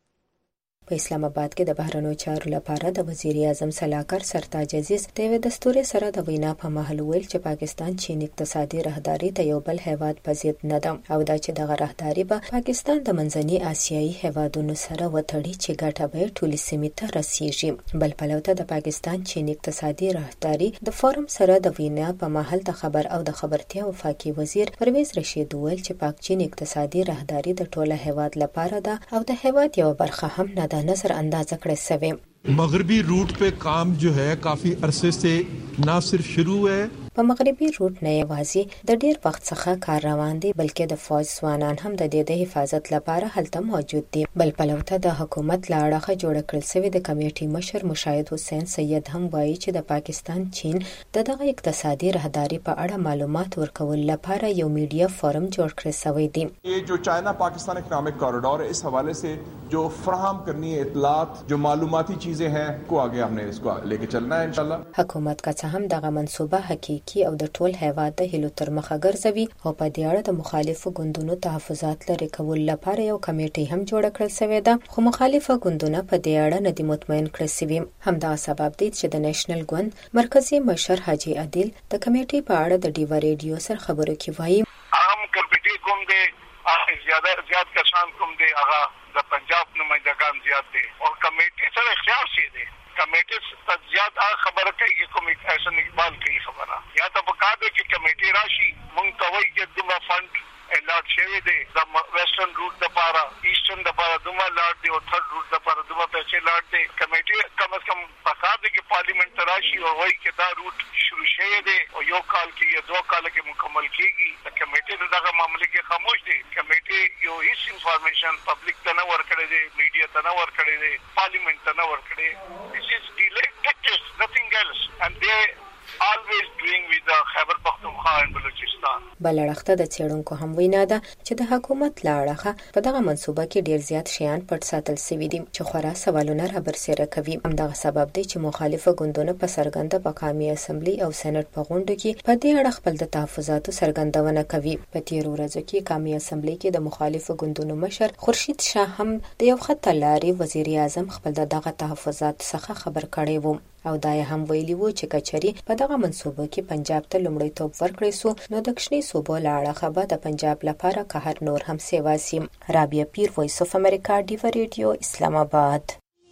په اسلام آباد کې د بهرنیو چارو لپاره د وزیر اعظم سلاکار سرتاج عزیز د یوې دستوري سره د وینا په مهال ویل چې پاکستان چین اقتصادي راهداري د یو بل هیواد په ضد نه ده او دا چې دغه راهداري به پاکستان د منځني آسیایي هیوادونو سره وتړي چې ګټه به ټولې سیمې ته رسیږي. بل پلو ته د پاکستان چین اقتصادي راهداري د فورم سره د وینا په مهال د خبر او د خبرتیا وفاقي وزیر پرویز رشید ویل چې پاک چین اقتصادي راهداري د ټوله هیواد لپاره ده او د هیواد یو برخه هم نه ده नजर अंदाज कड़े सवे. मगरबी रूट पे काम जो है काफी अरसे से ना सिर्फ शुरू है په مغربي روټ نه یوازې د ډیر وخت څخه کار روان دی بلکې د فوج ځوانان هم د دې د حفاظت لپاره هلته موجود دي. بل پلو ته د حکومت لا اړخه جوړ کړل شوی د کمیټې مشر مشاهد حسین سید هم وایي چې د پاکستان چین د دغه اقتصادي راهداري په اړه معلومات ورکول لپاره یو میډیا فورم جوړ کړی شوی دی. یہ جو چائنا پاکستان اکنامک کوریڈور ہے اس حوالے سے جو فراہم کرنی ہے اطلاعات جو معلوماتی چیزیں ہیں کو آگے ہم نے اس کو لے کے چلنا ہے انشاءاللہ. حکومت کا څه هم دغه منصوبه حقیقي او د ټول هیواد د هیلو تر مخه ګرځوي او په دې اړه د مخالفو ګوندونو تحفظات لري کول لپاره یو کمیټه هم جوړ کړل شوې ده خو مخالفه ګوندونه په دې اړه نه دي مطمئن کړی شوي. همدا سبب دی چې د نېشنل ګوند مرکزی مشر حاجی عادل د کمیټې په اړه د ډیو ریډیو سره خبرو کې وایي عام کمیټې کوم دی هغه زیاده زیات کسان کوم دی هغه د پنجاب نمائندگان زیات دي او کمیټې سره اختیار شي دي. کمیټې ته زیات خبره کوي چې کوم احسان اقبال کوي خبره یا ته بقا دې چې کمیټې راشي مونږ ته وایي چې دومره فند الاټ شوی دی د ویسټرن روټ لپاره ایسټرن لپاره دومره لاټ دی او تھرډ روټ لپاره دومره پیسې لاټ دی. کمیټې کم از کم بقا دې چې پارلیمنت ته راشي او وایي چې دا روټ شروع شوی دی او یو کال کې یا دوه کال کې مکمل کیږي. د کمیټې دغه معاملې کې خاموش دي. کمیټې یو هیڅ انفارمیشن پبلک ته نه ورکړي دي میډیا ته نه ورکړي دي پارلیمنت ته نه ورکړي. This is delayed tactics, nothing else. And they always doing with the Khyber Pakhtunkhwa and Balochistan. بل اړخته د څېړونکو هم وینا ده چې د حکومت لا اړخه په دغه منصوبه کې ډیر زیات شیان پټ ساتل شوي دي چې خورا سوالونه را برسېره کوي. همدغه سبب دی چې مخالفه ګوندونه په څرګنده په قومي اسمبلی او سېنات په غونډو کې په دې اړه خپل د تحفظاتو څرګندونه کوي. په تیرو ورځو کې قومي اسمبلی کې د مخالفه ګوندونو مشر خورشید شاه هم د یو خط لاري وزیر اعظم خپل دغه تحفظات څخه خبر کړی و او دا هم ویلي وو چې کچري په دغه منصوبه کې پنجاب ته لومړیتوب ورکړی سو نو د کشنی صوبو له اړخه به د پنجاب لپاره قهر نور هم سیوا سي. رابعه پیر وایس اف امریکا ډیو ریډیو اسلام آباد.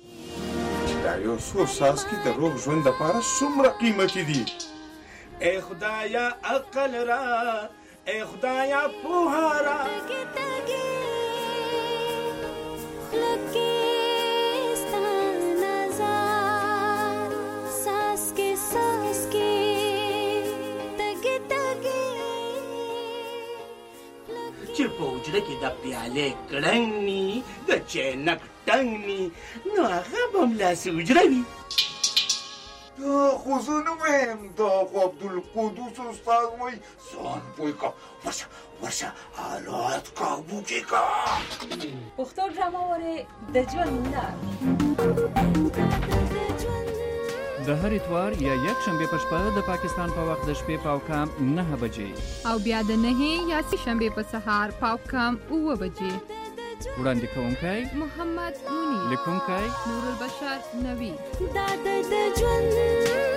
دا یو څو ساس کې د روغ ژوند لپاره څومره قیمتي دي. اے خدایا عقل را اے خدایا پوها را چې په وجره کې د پیالې کړنګ ني د چینک ټنګ ني نو هغه به هملاسې وجره وي. دا خو زه نه وایم دا خو عبدالقدوس استاد وایي ځان پوه کا ورشه ورشه حالات کابو کې کا. پښتو ډرامه وره د ژوند لار د هر اتوار یا یک شنبه په شپه د پاکستان په وخت د شپې پاو کام نه بجې او بیا د نه یا سی شنبه په سهار پاو کام اوه بجې. وړاندې کوونکی محمد مونی، لیکونکی نور البشر نوی. دا د ژوند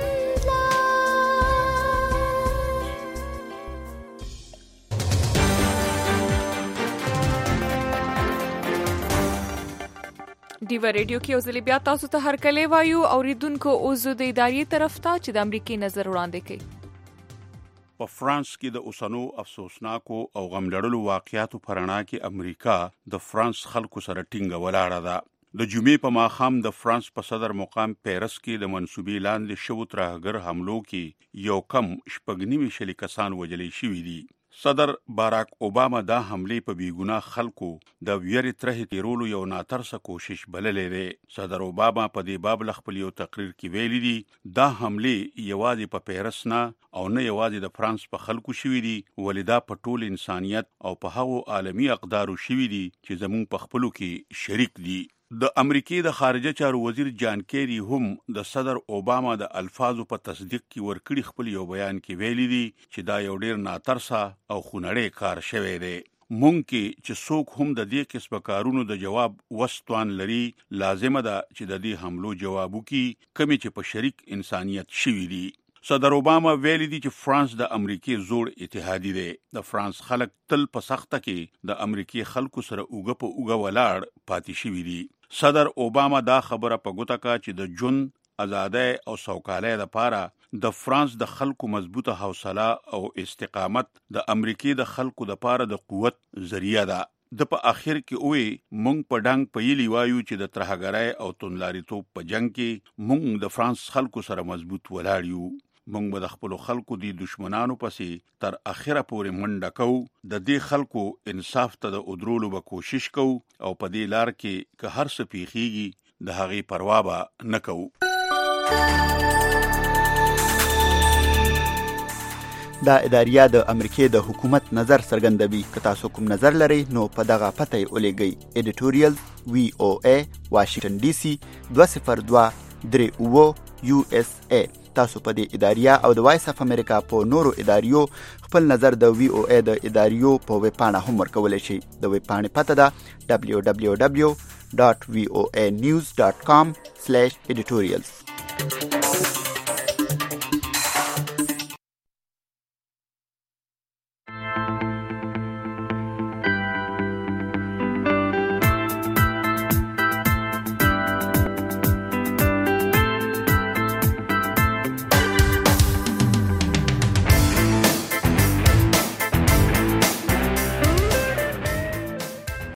ډیو ریډیو کې اوسلی بیا تاسو ته هر کله وایو اوریدونکو اوزو د ادارې طرف ته چې د امریکای نظر وړاندې کوي. په فرانس کې د اوسنو افسوسناکو او غم لړلو واقعیاتو پرانا کې امریکا د فرانس خلکو سره ټینګه ولاړه ده. د جمعې په ماښام د فرانس په صدر مقام پیرس کې د منسوبې لاندې شوو ترهګر حملو کې یو کم شپږ نیمې شلي کسان وژلي شوي دي. صدر باراک اوباما دا حملې په بیګناه خلکو د ویرې ترهې تیرولو یو ناترسه کوشش بللی دی. صدر اوباما په دې باب له خپل یو تقریر کې ویلي دي دا حملې یوازې په پیرس نه او نه یوازې د فرانس په خلکو شوي دي ولې دا په ټول انسانیت او په هغو عالمي اقدارو شوي دي چې زموږ په خپلو کې شریک دي. د امریکای د خارجه چارو وزیر جان کیری هم د صدر اوباما د الفاظو په تصدیق کې ورکړي خپل یو بیان کې ویلي دي چې دا یو ډیر ناترسه او خونړی کار شوی دی. مونږ کې چې څوک هم د دې قسم کارونو د جواب وستوان لري لازمه ده چې د دې حملو جواب وکړي کمی چې په شریک انسانیت شوی دي. صدر اوباما ویلي دي چې فرانس د امریکای زوړ اتحادی دی. د فرانس خلک تل په سخته کې د امریکای خلکو سره اوګه په اوګه ولاړ پاتې شوي دي. صدر اوباما دا خبره په ګوته کا چې د جون ازادۍ او سوکالۍ لپاره د فرانس د خلکو مضبوطه حوصله او استقامت د امریکای د خلکو لپاره د قوت ذریعہ ده. د په اخر کې وې مونږ په ډنګ پیلی وایو چې د ترهګرۍ او تونلاریتوب په جنگ کې مونږ د فرانس خلکو سره مضبوط ولاړ یو. مونږ به د خپل خلکو د دشمنانو پسې تر اخره پورې منډه کوو. د دې خلکو انصاف ته د ادرولو به کوشش کوو او په دې لار کې که هر څه پیخیږي د هغې پروا به نه کوو. دا اداریه د امریکای د حکومت نظر څرګندوي. که تاسو کوم نظر لرئ نو په دغه پته یې ولېږئ. ایډیټوریال وی او ای واشنگټن ډي سي دوه صفر دوه درې اووه یو اس ای. تاسو په دې اداریه او د وایس اف امریکا په نورو اداریو خپل نظر د وی او ای د اداریو په ویب پاڼه هم ورکولی شئ. د ویب پاڼې پته ده دبلیو دبلیو دبلیو ډاټ وی او ای نیوز ډاټ کام سلیش ایډیټوریالز.